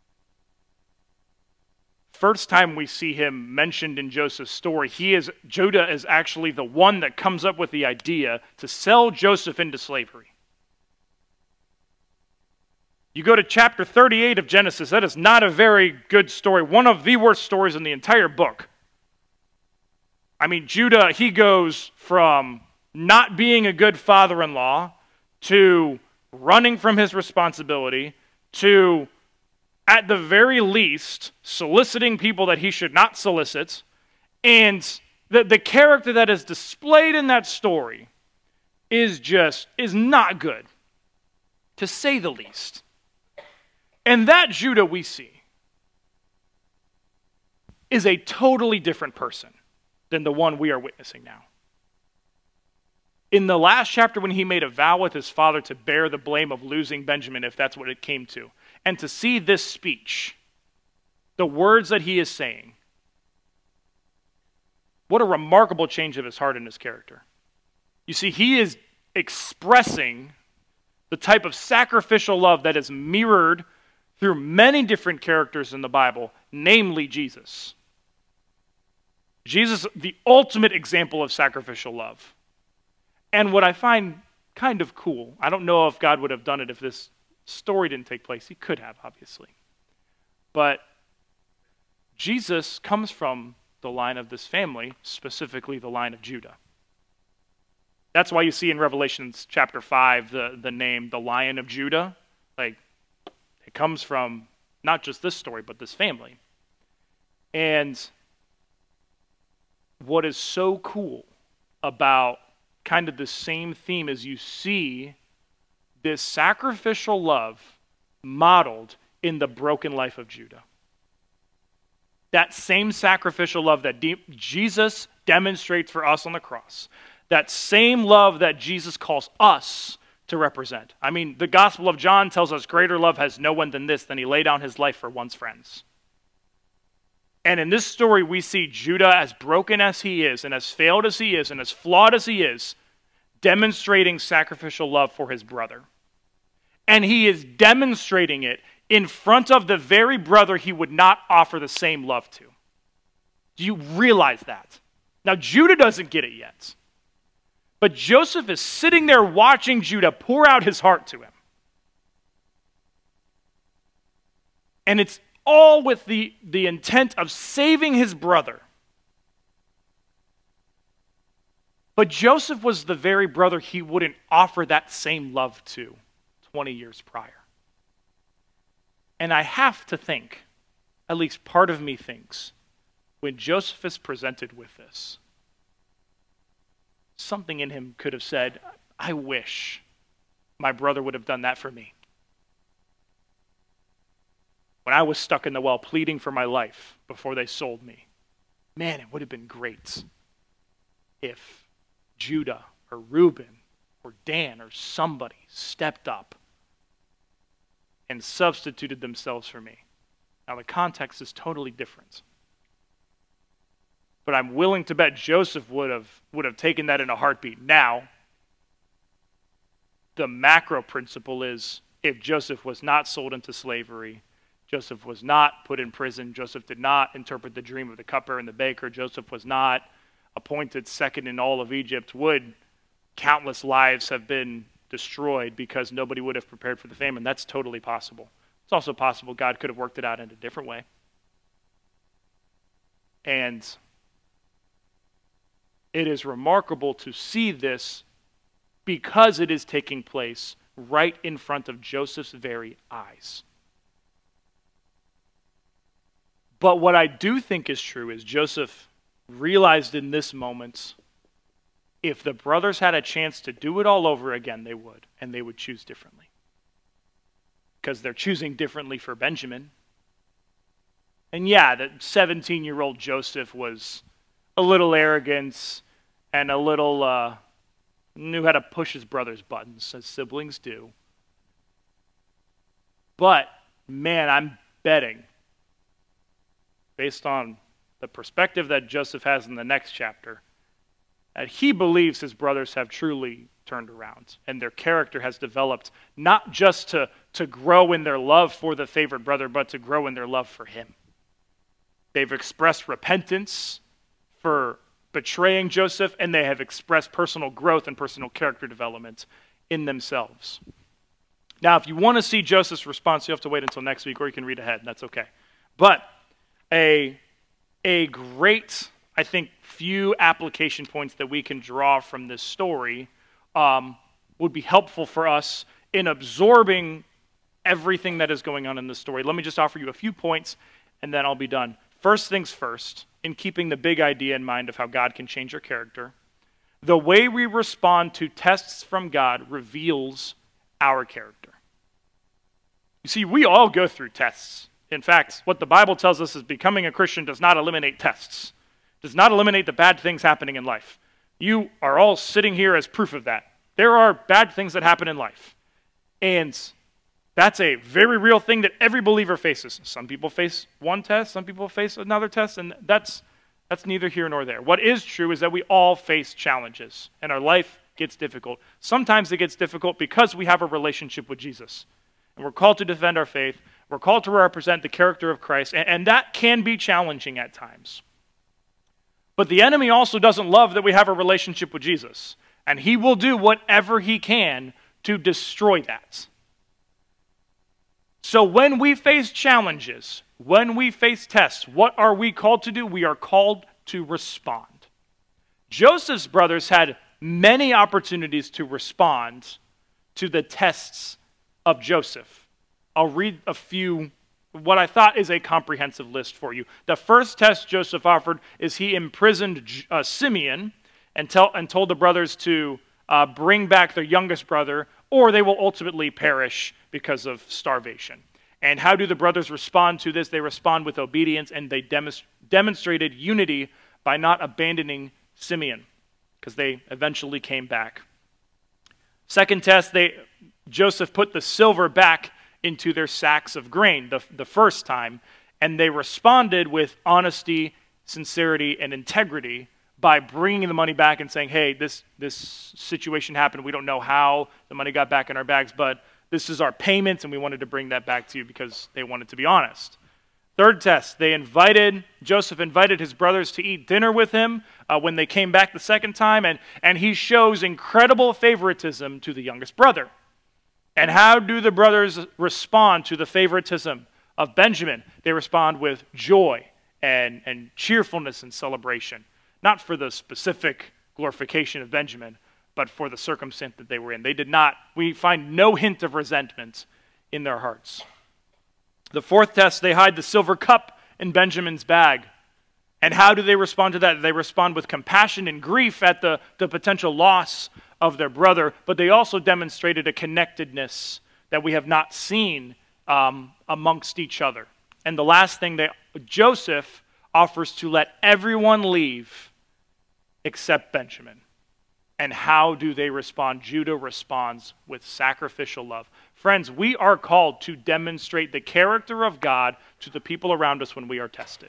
First time we see him mentioned in Joseph's story, he is Judah is actually the one that comes up with the idea to sell Joseph into slavery. You go to chapter thirty-eight of Genesis, that is not a very good story. One of the worst stories in the entire book. I mean, Judah, he goes from not being a good father-in-law to running from his responsibility to, at the very least, soliciting people that he should not solicit. And the, the character that is displayed in that story is just, is not good, to say the least. And that Judah we see is a totally different person than the one we are witnessing now. In the last chapter, when he made a vow with his father to bear the blame of losing Benjamin, if that's what it came to, and to see this speech, the words that he is saying, what a remarkable change of his heart and his character. You see, he is expressing the type of sacrificial love that is mirrored through many different characters in the Bible, namely Jesus. Jesus, the ultimate example of sacrificial love. And what I find kind of cool, I don't know if God would have done it if this story didn't take place. He could have, obviously. But Jesus comes from the line of this family, specifically the line of Judah. That's why you see in Revelation chapter five the, the name, the Lion of Judah. Like, it comes from not just this story, but this family. And what is so cool about kind of the same theme is you see this sacrificial love modeled in the broken life of Judah. That same sacrificial love that de- Jesus demonstrates for us on the cross. That same love that Jesus calls us to represent. I mean, the Gospel of John tells us greater love has no one than this, than he laid down his life for one's friends. And in this story, we see Judah, as broken as he is, and as failed as he is, and as flawed as he is, demonstrating sacrificial love for his brother. And he is demonstrating it in front of the very brother he would not offer the same love to. Do you realize that? Now, Judah doesn't get it yet. But Joseph is sitting there watching Judah pour out his heart to him. And it's all with the, the intent of saving his brother. But Joseph was the very brother he wouldn't offer that same love to twenty years prior. And I have to think, at least part of me thinks, when Joseph is presented with this, something in him could have said, I wish my brother would have done that for me. When I was stuck in the well pleading for my life before they sold me, man, it would have been great if Judah or Reuben or Dan or somebody stepped up and substituted themselves for me. Now the context is totally different. But I'm willing to bet Joseph would have, would have taken that in a heartbeat. Now, the macro principle is if Joseph was not sold into slavery, Joseph was not put in prison, Joseph did not interpret the dream of the cupbearer and the baker, Joseph was not appointed second in all of Egypt, would countless lives have been destroyed because nobody would have prepared for the famine? That's totally possible. It's also possible God could have worked it out in a different way. And it is remarkable to see this because it is taking place right in front of Joseph's very eyes. But what I do think is true is Joseph realized in this moment, if the brothers had a chance to do it all over again, they would, and they would choose differently. Because they're choosing differently for Benjamin. And yeah, the seventeen-year-old Joseph was a little arrogant and a little, uh, knew how to push his brother's buttons, as siblings do. But, man, I'm betting, based on the perspective that Joseph has in the next chapter, that he believes his brothers have truly turned around and their character has developed not just to, to grow in their love for the favored brother, but to grow in their love for him. They've expressed repentance for betraying Joseph, and they have expressed personal growth and personal character development in themselves. Now, if you want to see Joseph's response, you have to wait until next week, or you can read ahead, and that's okay. But a, a great, I think, few application points that we can draw from this story um, would be helpful for us in absorbing everything that is going on in this story. Let me just offer you a few points, and then I'll be done. First things first, in keeping the big idea in mind of how God can change our character, the way we respond to tests from God reveals our character. You see, we all go through tests. In fact, what the Bible tells us is becoming a Christian does not eliminate tests, does not eliminate the bad things happening in life. You are all sitting here as proof of that. There are bad things that happen in life. And That's a very real thing that every believer faces. Some people face one test, some people face another test, and that's that's neither here nor there. What is true is that we all face challenges, and our life gets difficult. Sometimes it gets difficult because we have a relationship with Jesus, and we're called to defend our faith. We're called to represent the character of Christ, and, and that can be challenging at times. But the enemy also doesn't love that we have a relationship with Jesus, and he will do whatever he can to destroy that. So when we face challenges, when we face tests, what are we called to do? We are called to respond. Joseph's brothers had many opportunities to respond to the tests of Joseph. I'll read a few, what I thought is a comprehensive list for you. The first test Joseph offered is he imprisoned uh, Simeon and, tell, and told the brothers to uh, bring back their youngest brother, or they will ultimately perish because of starvation. And how do the brothers respond to this? They respond with obedience, and they demonst- demonstrated unity by not abandoning Simeon, because they eventually came back. Second test, they Joseph put the silver back into their sacks of grain the, the first time, and they responded with honesty, sincerity, and integrity by bringing the money back and saying, hey, this, this situation happened. We don't know how the money got back in our bags, but this is our payment, and we wanted to bring that back to you because they wanted to be honest. Third test, they invited, Joseph invited his brothers to eat dinner with him uh, when they came back the second time, and, and he shows incredible favoritism to the youngest brother. And how do the brothers respond to the favoritism of Benjamin? They respond with joy and, and cheerfulness and celebration. Not for the specific glorification of Benjamin, but for the circumstance that they were in. They did not, we find no hint of resentment in their hearts. The fourth test, they hide the silver cup in Benjamin's bag. And how do they respond to that? They respond with compassion and grief at the, the potential loss of their brother, but they also demonstrated a connectedness that we have not seen um, amongst each other. And the last thing, they, Joseph offers to let everyone leave except Benjamin. And how do they respond? Judah responds with sacrificial love. Friends, we are called to demonstrate the character of God to the people around us when we are tested.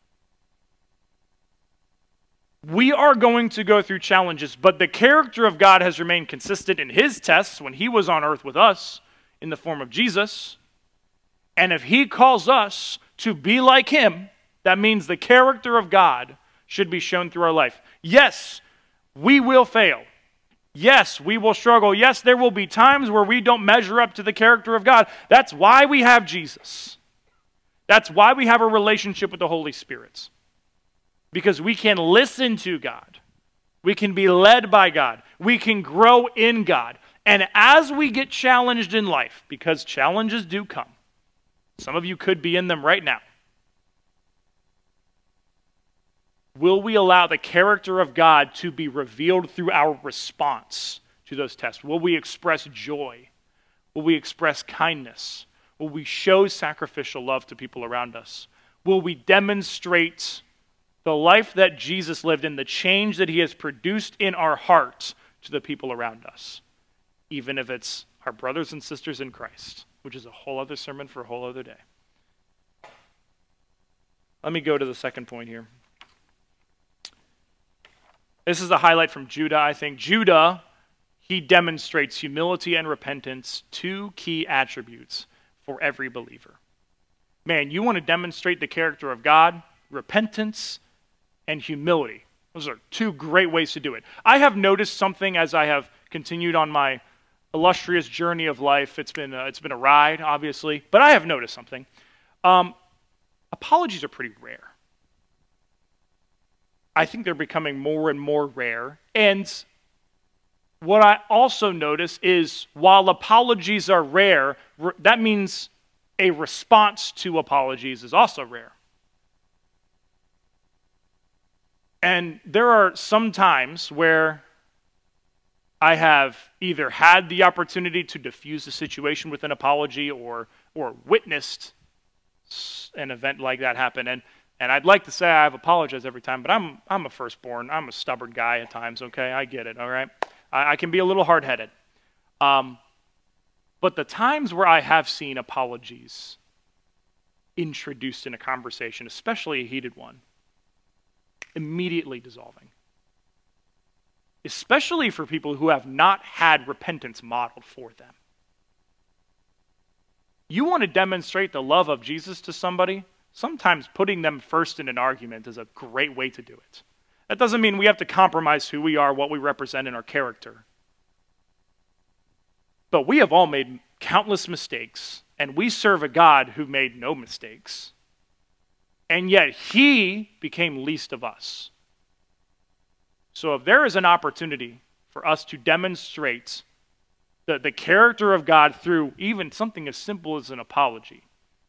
We are going to go through challenges, but the character of God has remained consistent in his tests when he was on earth with us in the form of Jesus. And if he calls us to be like him, that means the character of God should be shown through our life. Yes, we will fail. Yes, we will struggle. Yes, there will be times where we don't measure up to the character of God. That's why we have Jesus. That's why we have a relationship with the Holy Spirit. Because we can listen to God. We can be led by God. We can grow in God. And as we get challenged in life, because challenges do come, some of you could be in them right now, will we allow the character of God to be revealed through our response to those tests? Will we express joy? Will we express kindness? Will we show sacrificial love to people around us? Will we demonstrate the life that Jesus lived and the change that he has produced in our hearts to the people around us? Even if it's our brothers and sisters in Christ, which is a whole other sermon for a whole other day. Let me go to the second point here. This is a highlight from Judah, I think. Judah, he demonstrates humility and repentance, two key attributes for every believer. Man, you want to demonstrate the character of God, repentance and humility. Those are two great ways to do it. I have noticed something as I have continued on my illustrious journey of life. It's been a, it's been a ride, obviously, but I have noticed something. Um, apologies are pretty rare. I think they're becoming more and more rare. And what I also notice is while apologies are rare, that means a response to apologies is also rare. And there are some times where I have either had the opportunity to diffuse a situation with an apology or or witnessed an event like that happen. And And I'd like to say I've apologized every time, but I'm I'm a firstborn. I'm a stubborn guy at times, okay? I get it, all right? I, I can be a little hard-headed. Um, But the times where I have seen apologies introduced in a conversation, especially a heated one, immediately dissolving. Especially for people who have not had repentance modeled for them. You want to demonstrate the love of Jesus to somebody? Sometimes putting them first in an argument is a great way to do it. That doesn't mean we have to compromise who we are, what we represent in our character. But we have all made countless mistakes, and we serve a God who made no mistakes. And yet he became least of us. So if there is an opportunity for us to demonstrate the, the character of God through even something as simple as an apology,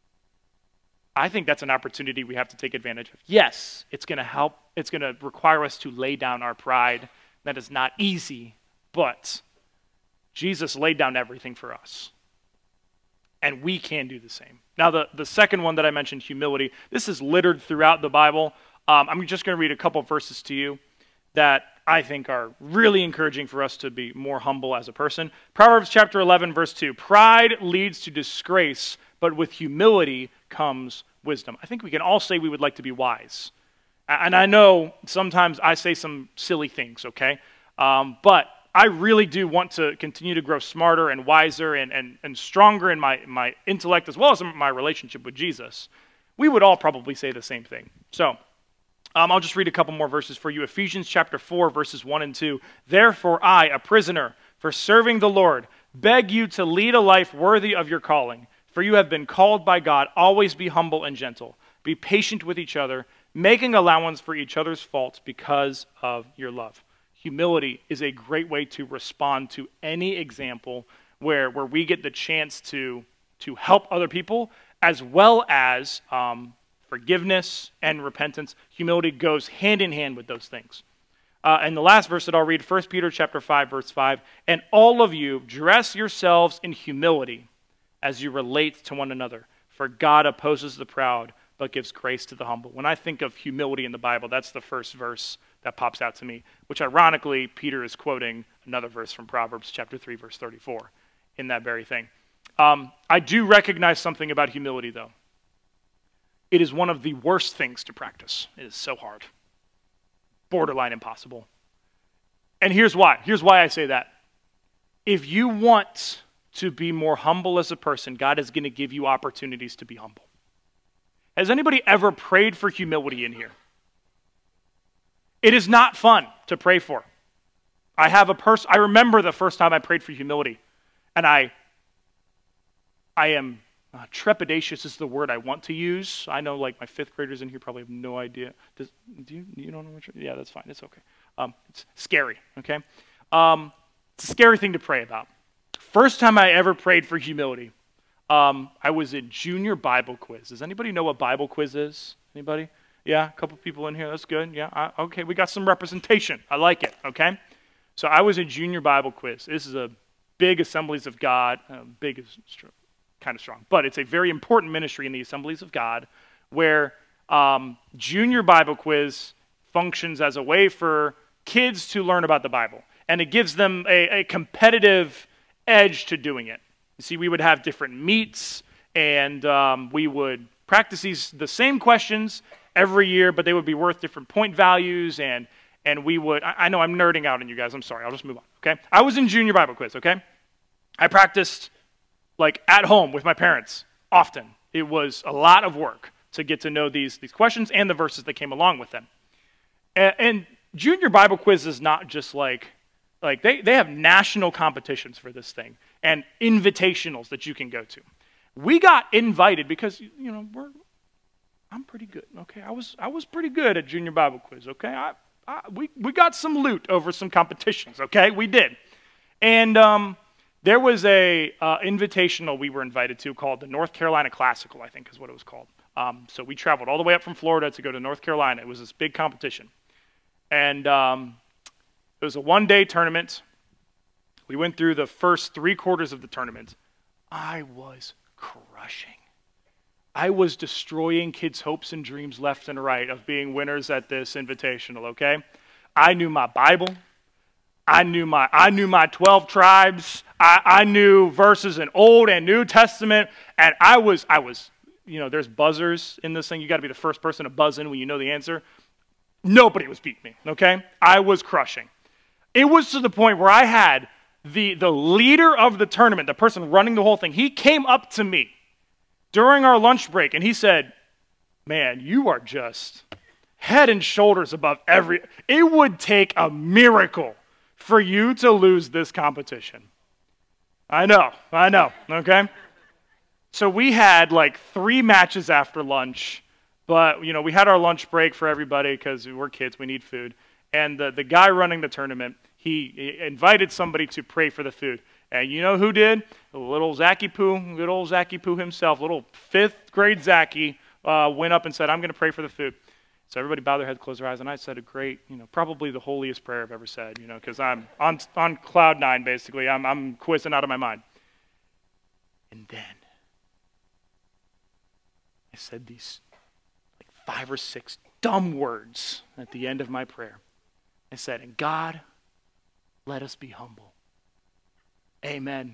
I think that's an opportunity we have to take advantage of. Yes, it's going to help. It's going to require us to lay down our pride. That is not easy, but Jesus laid down everything for us. And we can do the same. Now, the, the second one that I mentioned, humility, this is littered throughout the Bible. Um, I'm just going to read a couple verses to you that I think are really encouraging for us to be more humble as a person. Proverbs chapter eleven, verse two, pride leads to disgrace, but with humility comes wisdom. I think we can all say we would like to be wise. And I know sometimes I say some silly things, okay? Um, but I really do want to continue to grow smarter and wiser and, and, and stronger in my, my intellect as well as in my relationship with Jesus. We would all probably say the same thing. So um, I'll just read a couple more verses for you. Ephesians chapter four, verses one and two. Therefore I, a prisoner for serving the Lord, beg you to lead a life worthy of your calling. For you have been called by God. Always be humble and gentle. Be patient with each other, making allowance for each other's faults because of your love. Humility is a great way to respond to any example where, where we get the chance to, to help other people, as well as um, forgiveness and repentance. Humility goes hand in hand with those things. Uh, and the last verse that I'll read, First Peter chapter five, verse five, and all of you dress yourselves in humility as you relate to one another. For God opposes the proud, but gives grace to the humble. When I think of humility in the Bible, that's the first verse that pops out to me, which ironically, Peter is quoting another verse from Proverbs chapter three, verse thirty-four, in that very thing. Um, I do recognize something about humility, though. It is one of the worst things to practice. It is so hard. Borderline impossible. And here's why. Here's why I say that. If you want to be more humble as a person, God is going to give you opportunities to be humble. Has anybody ever prayed for humility in here? It is not fun to pray for. I have a person, I remember the first time I prayed for humility, and I, I am, uh, trepidatious is the word I want to use. I know like my fifth graders in here probably have no idea. Does, do you, you don't know what you're, yeah, that's fine, it's okay. Um, it's scary, okay? Um, it's a scary thing to pray about. First time I ever prayed for humility, um, I was in junior Bible quiz. Does anybody know what Bible quiz is? Anybody? Yeah, a couple people in here. That's good. Yeah, I, okay, we got some representation. I like it, okay? So I was in junior Bible quiz. This is a big Assemblies of God. Uh, big is strong, kind of strong. But it's a very important ministry in the Assemblies of God where um, junior Bible quiz functions as a way for kids to learn about the Bible. And it gives them a, a competitive edge to doing it. You see, we would have different meets, and um, we would practice these the same questions every year, but they would be worth different point values, and and we would, I, I know I'm nerding out on you guys, I'm sorry, I'll just move on, okay? I was in junior Bible quiz, okay? I practiced, like, at home with my parents, often. It was a lot of work to get to know these, these questions and the verses that came along with them. And, and junior Bible quiz is not just like, like they, they have national competitions for this thing, and invitationals that you can go to. We got invited because, you know, we're, I'm pretty good, okay? I was I was pretty good at junior Bible quiz, okay? I, I, we, we got some loot over some competitions, okay? We did. And um, there was a uh, invitational we were invited to called the North Carolina Classical, I think is what it was called. Um, so we traveled all the way up from Florida to go to North Carolina. It was this big competition. And um, it was a one-day tournament. We went through the first three quarters of the tournament. I was crushing. I was destroying kids' hopes and dreams left and right of being winners at this invitational, okay? I knew my Bible. I knew my I knew my twelve tribes. I, I knew verses in Old and New Testament, and I was I was you know, there's buzzers in this thing. You got to be the first person to buzz in when you know the answer. Nobody was beating me. Okay, I was crushing. It was to the point where I had the the leader of the tournament, the person running the whole thing. He came up to me during our lunch break, and he said, "Man, you are just head and shoulders above every. It would take a miracle for you to lose this competition." I know, I know, okay? So we had like three matches after lunch, but, you know, we had our lunch break for everybody because we're kids, we need food. And the, the guy running the tournament, he, he invited somebody to pray for the food. And you know who did? Little Zachy Poo, good old Zachy Poo himself, little fifth grade Zachy, uh, went up and said, "I'm going to pray for the food." So everybody bowed their heads, closed their eyes, and I said a great, you know, probably the holiest prayer I've ever said, you know, because I'm on on cloud nine, basically. I'm I'm quizzing out of my mind. And then I said these like five or six dumb words at the end of my prayer. I said, "And God, let us be humble. Amen."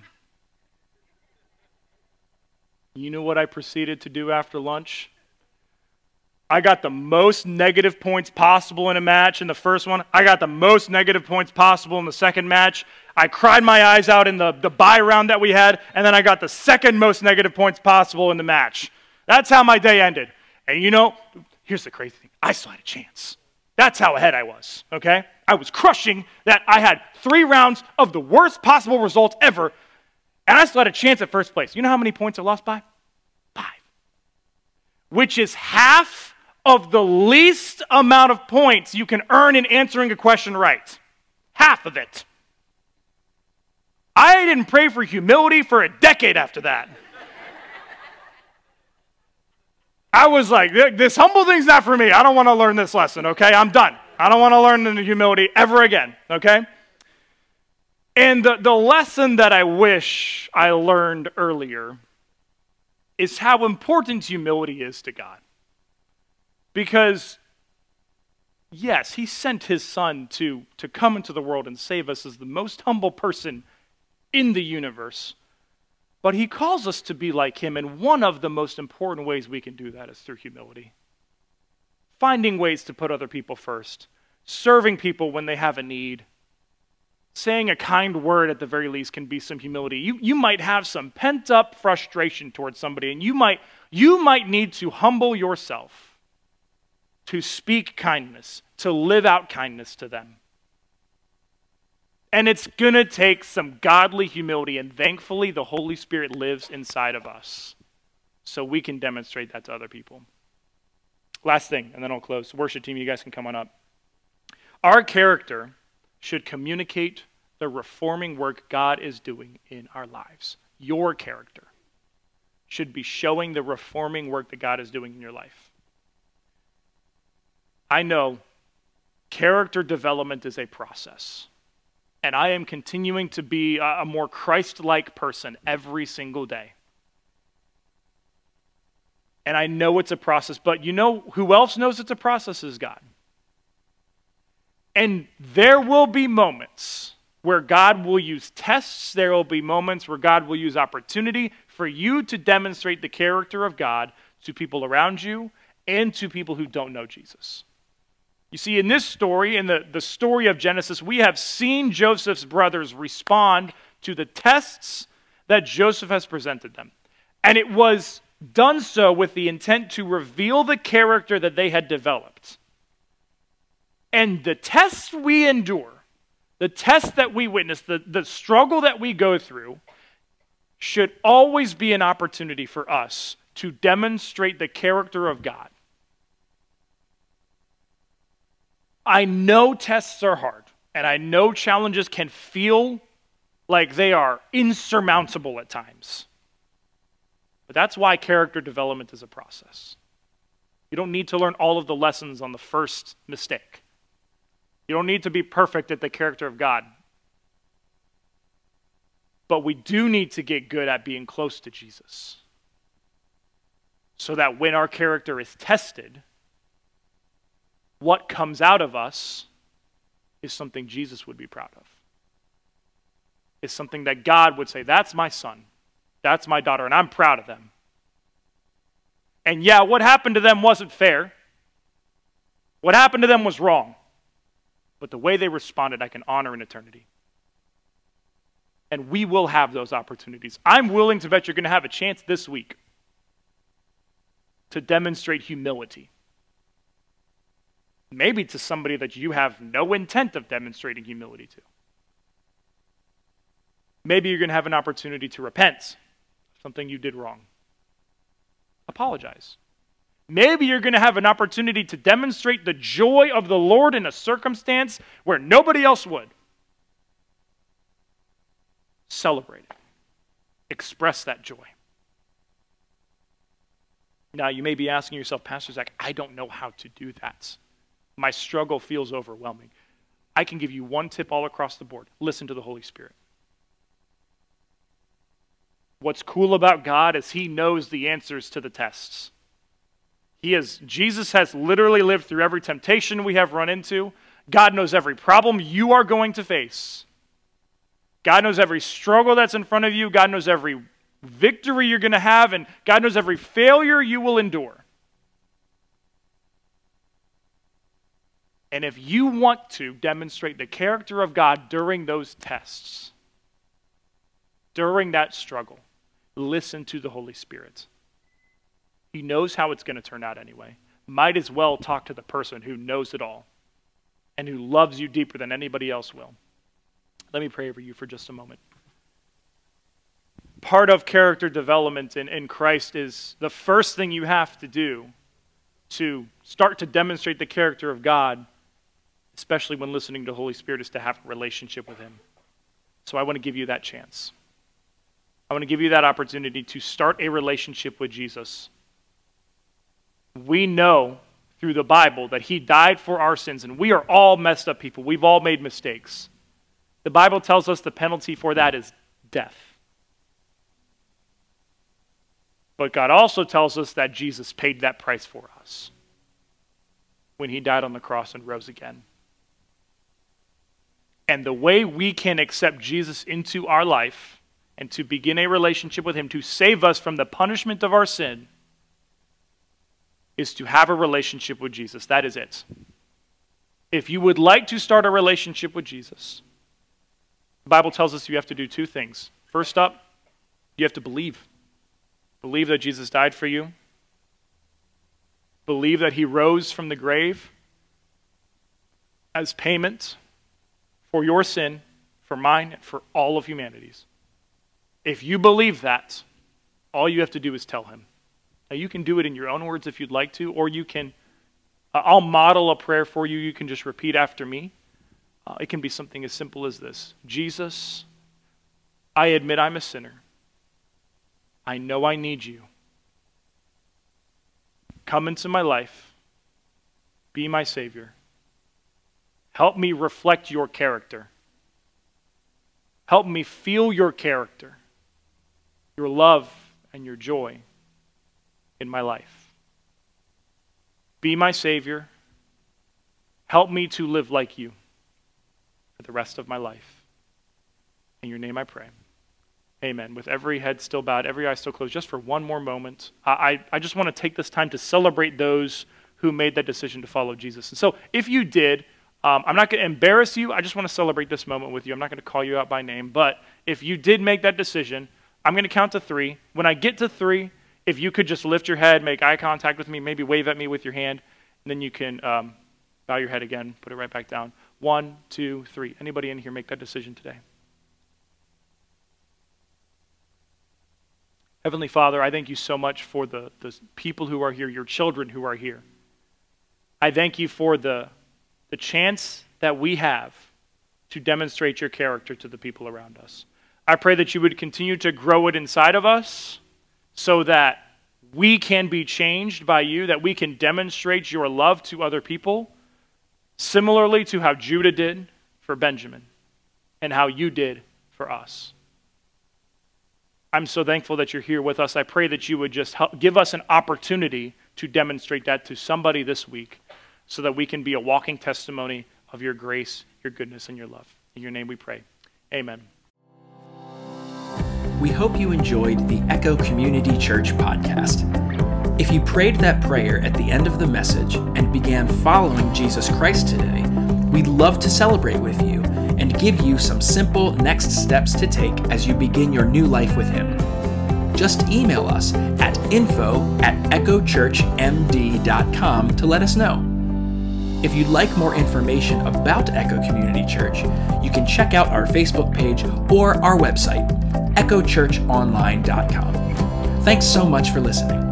You know what I proceeded to do after lunch? I got the most negative points possible in a match in the first one. I got the most negative points possible in the second match. I cried my eyes out in the, the bye round that we had, and then I got the second most negative points possible in the match. That's how my day ended. And you know, here's the crazy thing. I still had a chance. That's how ahead I was, okay? I was crushing that. I had three rounds of the worst possible results ever, and I still had a chance at first place. You know how many points I lost by? Five. Which is half of the least amount of points you can earn in answering a question right. Half of it. I didn't pray for humility for a decade after that. I was like, this humble thing's not for me. I don't want to learn this lesson, okay? I'm done. I don't want to learn the humility ever again, okay? And the, the lesson that I wish I learned earlier is how important humility is to God. Because, yes, he sent his son to, to come into the world and save us as the most humble person in the universe. But he calls us to be like him, and one of the most important ways we can do that is through humility. Finding ways to put other people first, serving people when they have a need, saying a kind word at the very least can be some humility. You, you might have some pent-up frustration towards somebody, and you might, you might need to humble yourself to speak kindness, to live out kindness to them. And it's going to take some godly humility, and thankfully the Holy Spirit lives inside of us so we can demonstrate that to other people. Last thing, and then I'll close. Worship team, you guys can come on up. Our character should communicate the reforming work God is doing in our lives. Your character should be showing the reforming work that God is doing in your life. I know character development is a process, and I am continuing to be a more Christ-like person every single day. And I know it's a process, but you know who else knows it's a process is God. And there will be moments where God will use tests. There will be moments where God will use opportunity for you to demonstrate the character of God to people around you and to people who don't know Jesus. You see, in this story, in the, the story of Genesis, we have seen Joseph's brothers respond to the tests that Joseph has presented them. And it was done so with the intent to reveal the character that they had developed. And the tests we endure, the tests that we witness, the, the struggle that we go through, should always be an opportunity for us to demonstrate the character of God. I know tests are hard, and I know challenges can feel like they are insurmountable at times. But that's why character development is a process. You don't need to learn all of the lessons on the first mistake. You don't need to be perfect at the character of God. But we do need to get good at being close to Jesus, so that when our character is tested, what comes out of us is something Jesus would be proud of. is something that God would say, that's my son, that's my daughter, and I'm proud of them. And yeah, what happened to them wasn't fair. What happened to them was wrong. But the way they responded, I can honor in eternity. And we will have those opportunities. I'm willing to bet you're going to have a chance this week to demonstrate humility. Maybe to somebody that you have no intent of demonstrating humility to. Maybe you're going to have an opportunity to repent of something you did wrong. Apologize. Maybe you're going to have an opportunity to demonstrate the joy of the Lord in a circumstance where nobody else would. Celebrate it. Express that joy. Now, you may be asking yourself, Pastor Zach, I don't know how to do that. My struggle feels overwhelming. I can give you one tip all across the board. Listen to the Holy Spirit. What's cool about God is he knows the answers to the tests. He is, Jesus has literally lived through every temptation we have run into. God knows every problem you are going to face. God knows every struggle that's in front of you. God knows every victory you're going to have, and God knows every failure you will endure. And if you want to demonstrate the character of God during those tests, during that struggle, listen to the Holy Spirit. He knows how it's going to turn out anyway. Might as well talk to the person who knows it all and who loves you deeper than anybody else will. Let me pray over you for just a moment. Part of character development in, in Christ is the first thing you have to do to start to demonstrate the character of God, especially when listening to the Holy Spirit, is to have a relationship with him. So I want to give you that chance. I want to give you that opportunity to start a relationship with Jesus. We know through the Bible that he died for our sins, and we are all messed up people. We've all made mistakes. The Bible tells us the penalty for that is death. But God also tells us that Jesus paid that price for us when he died on the cross and rose again. And the way we can accept Jesus into our life and to begin a relationship with him to save us from the punishment of our sin is to have a relationship with Jesus. That is it. If you would like to start a relationship with Jesus, the Bible tells us you have to do two things. First up, you have to believe. Believe that Jesus died for you. Believe that he rose from the grave as payment for your sin, for mine, and for all of humanity's. If you believe that, all you have to do is tell him. Now, you can do it in your own words if you'd like to, or you can, uh, I'll model a prayer for you. You can just repeat after me. Uh, it can be something as simple as this. Jesus, I admit I'm a sinner. I know I need you. Come into my life. Be my Savior. Help me reflect your character. Help me feel your character, your love and your joy in my life. Be my Savior. Help me to live like you for the rest of my life. In your name I pray. Amen. With every head still bowed, every eye still closed, just for one more moment, I, I, I just want to take this time to celebrate those who made that decision to follow Jesus. And so if you did, um, I'm not going to embarrass you. I just want to celebrate this moment with you. I'm not going to call you out by name. But if you did make that decision, I'm going to count to three. When I get to three, if you could just lift your head, make eye contact with me, maybe wave at me with your hand, and then you can um, bow your head again, put it right back down. One, two, three. Anybody in here make that decision today? Heavenly Father, I thank you so much for the, the people who are here, your children who are here. I thank you for the, the chance that we have to demonstrate your character to the people around us. I pray that you would continue to grow it inside of us so that we can be changed by you, that we can demonstrate your love to other people, similarly to how Judah did for Benjamin and how you did for us. I'm so thankful that you're here with us. I pray that you would just help give us an opportunity to demonstrate that to somebody this week so that we can be a walking testimony of your grace, your goodness, and your love. In your name we pray. Amen. we hope you enjoyed the Echo Community Church podcast. If you prayed that prayer at the end of the message and began following Jesus Christ today, we'd love to celebrate with you and give you some simple next steps to take as you begin your new life with Him. Just email us at info at echo church m d dot com to let us know. If you'd like more information about Echo Community Church, you can check out our Facebook page or our website, echo church online dot com. Thanks so much for listening.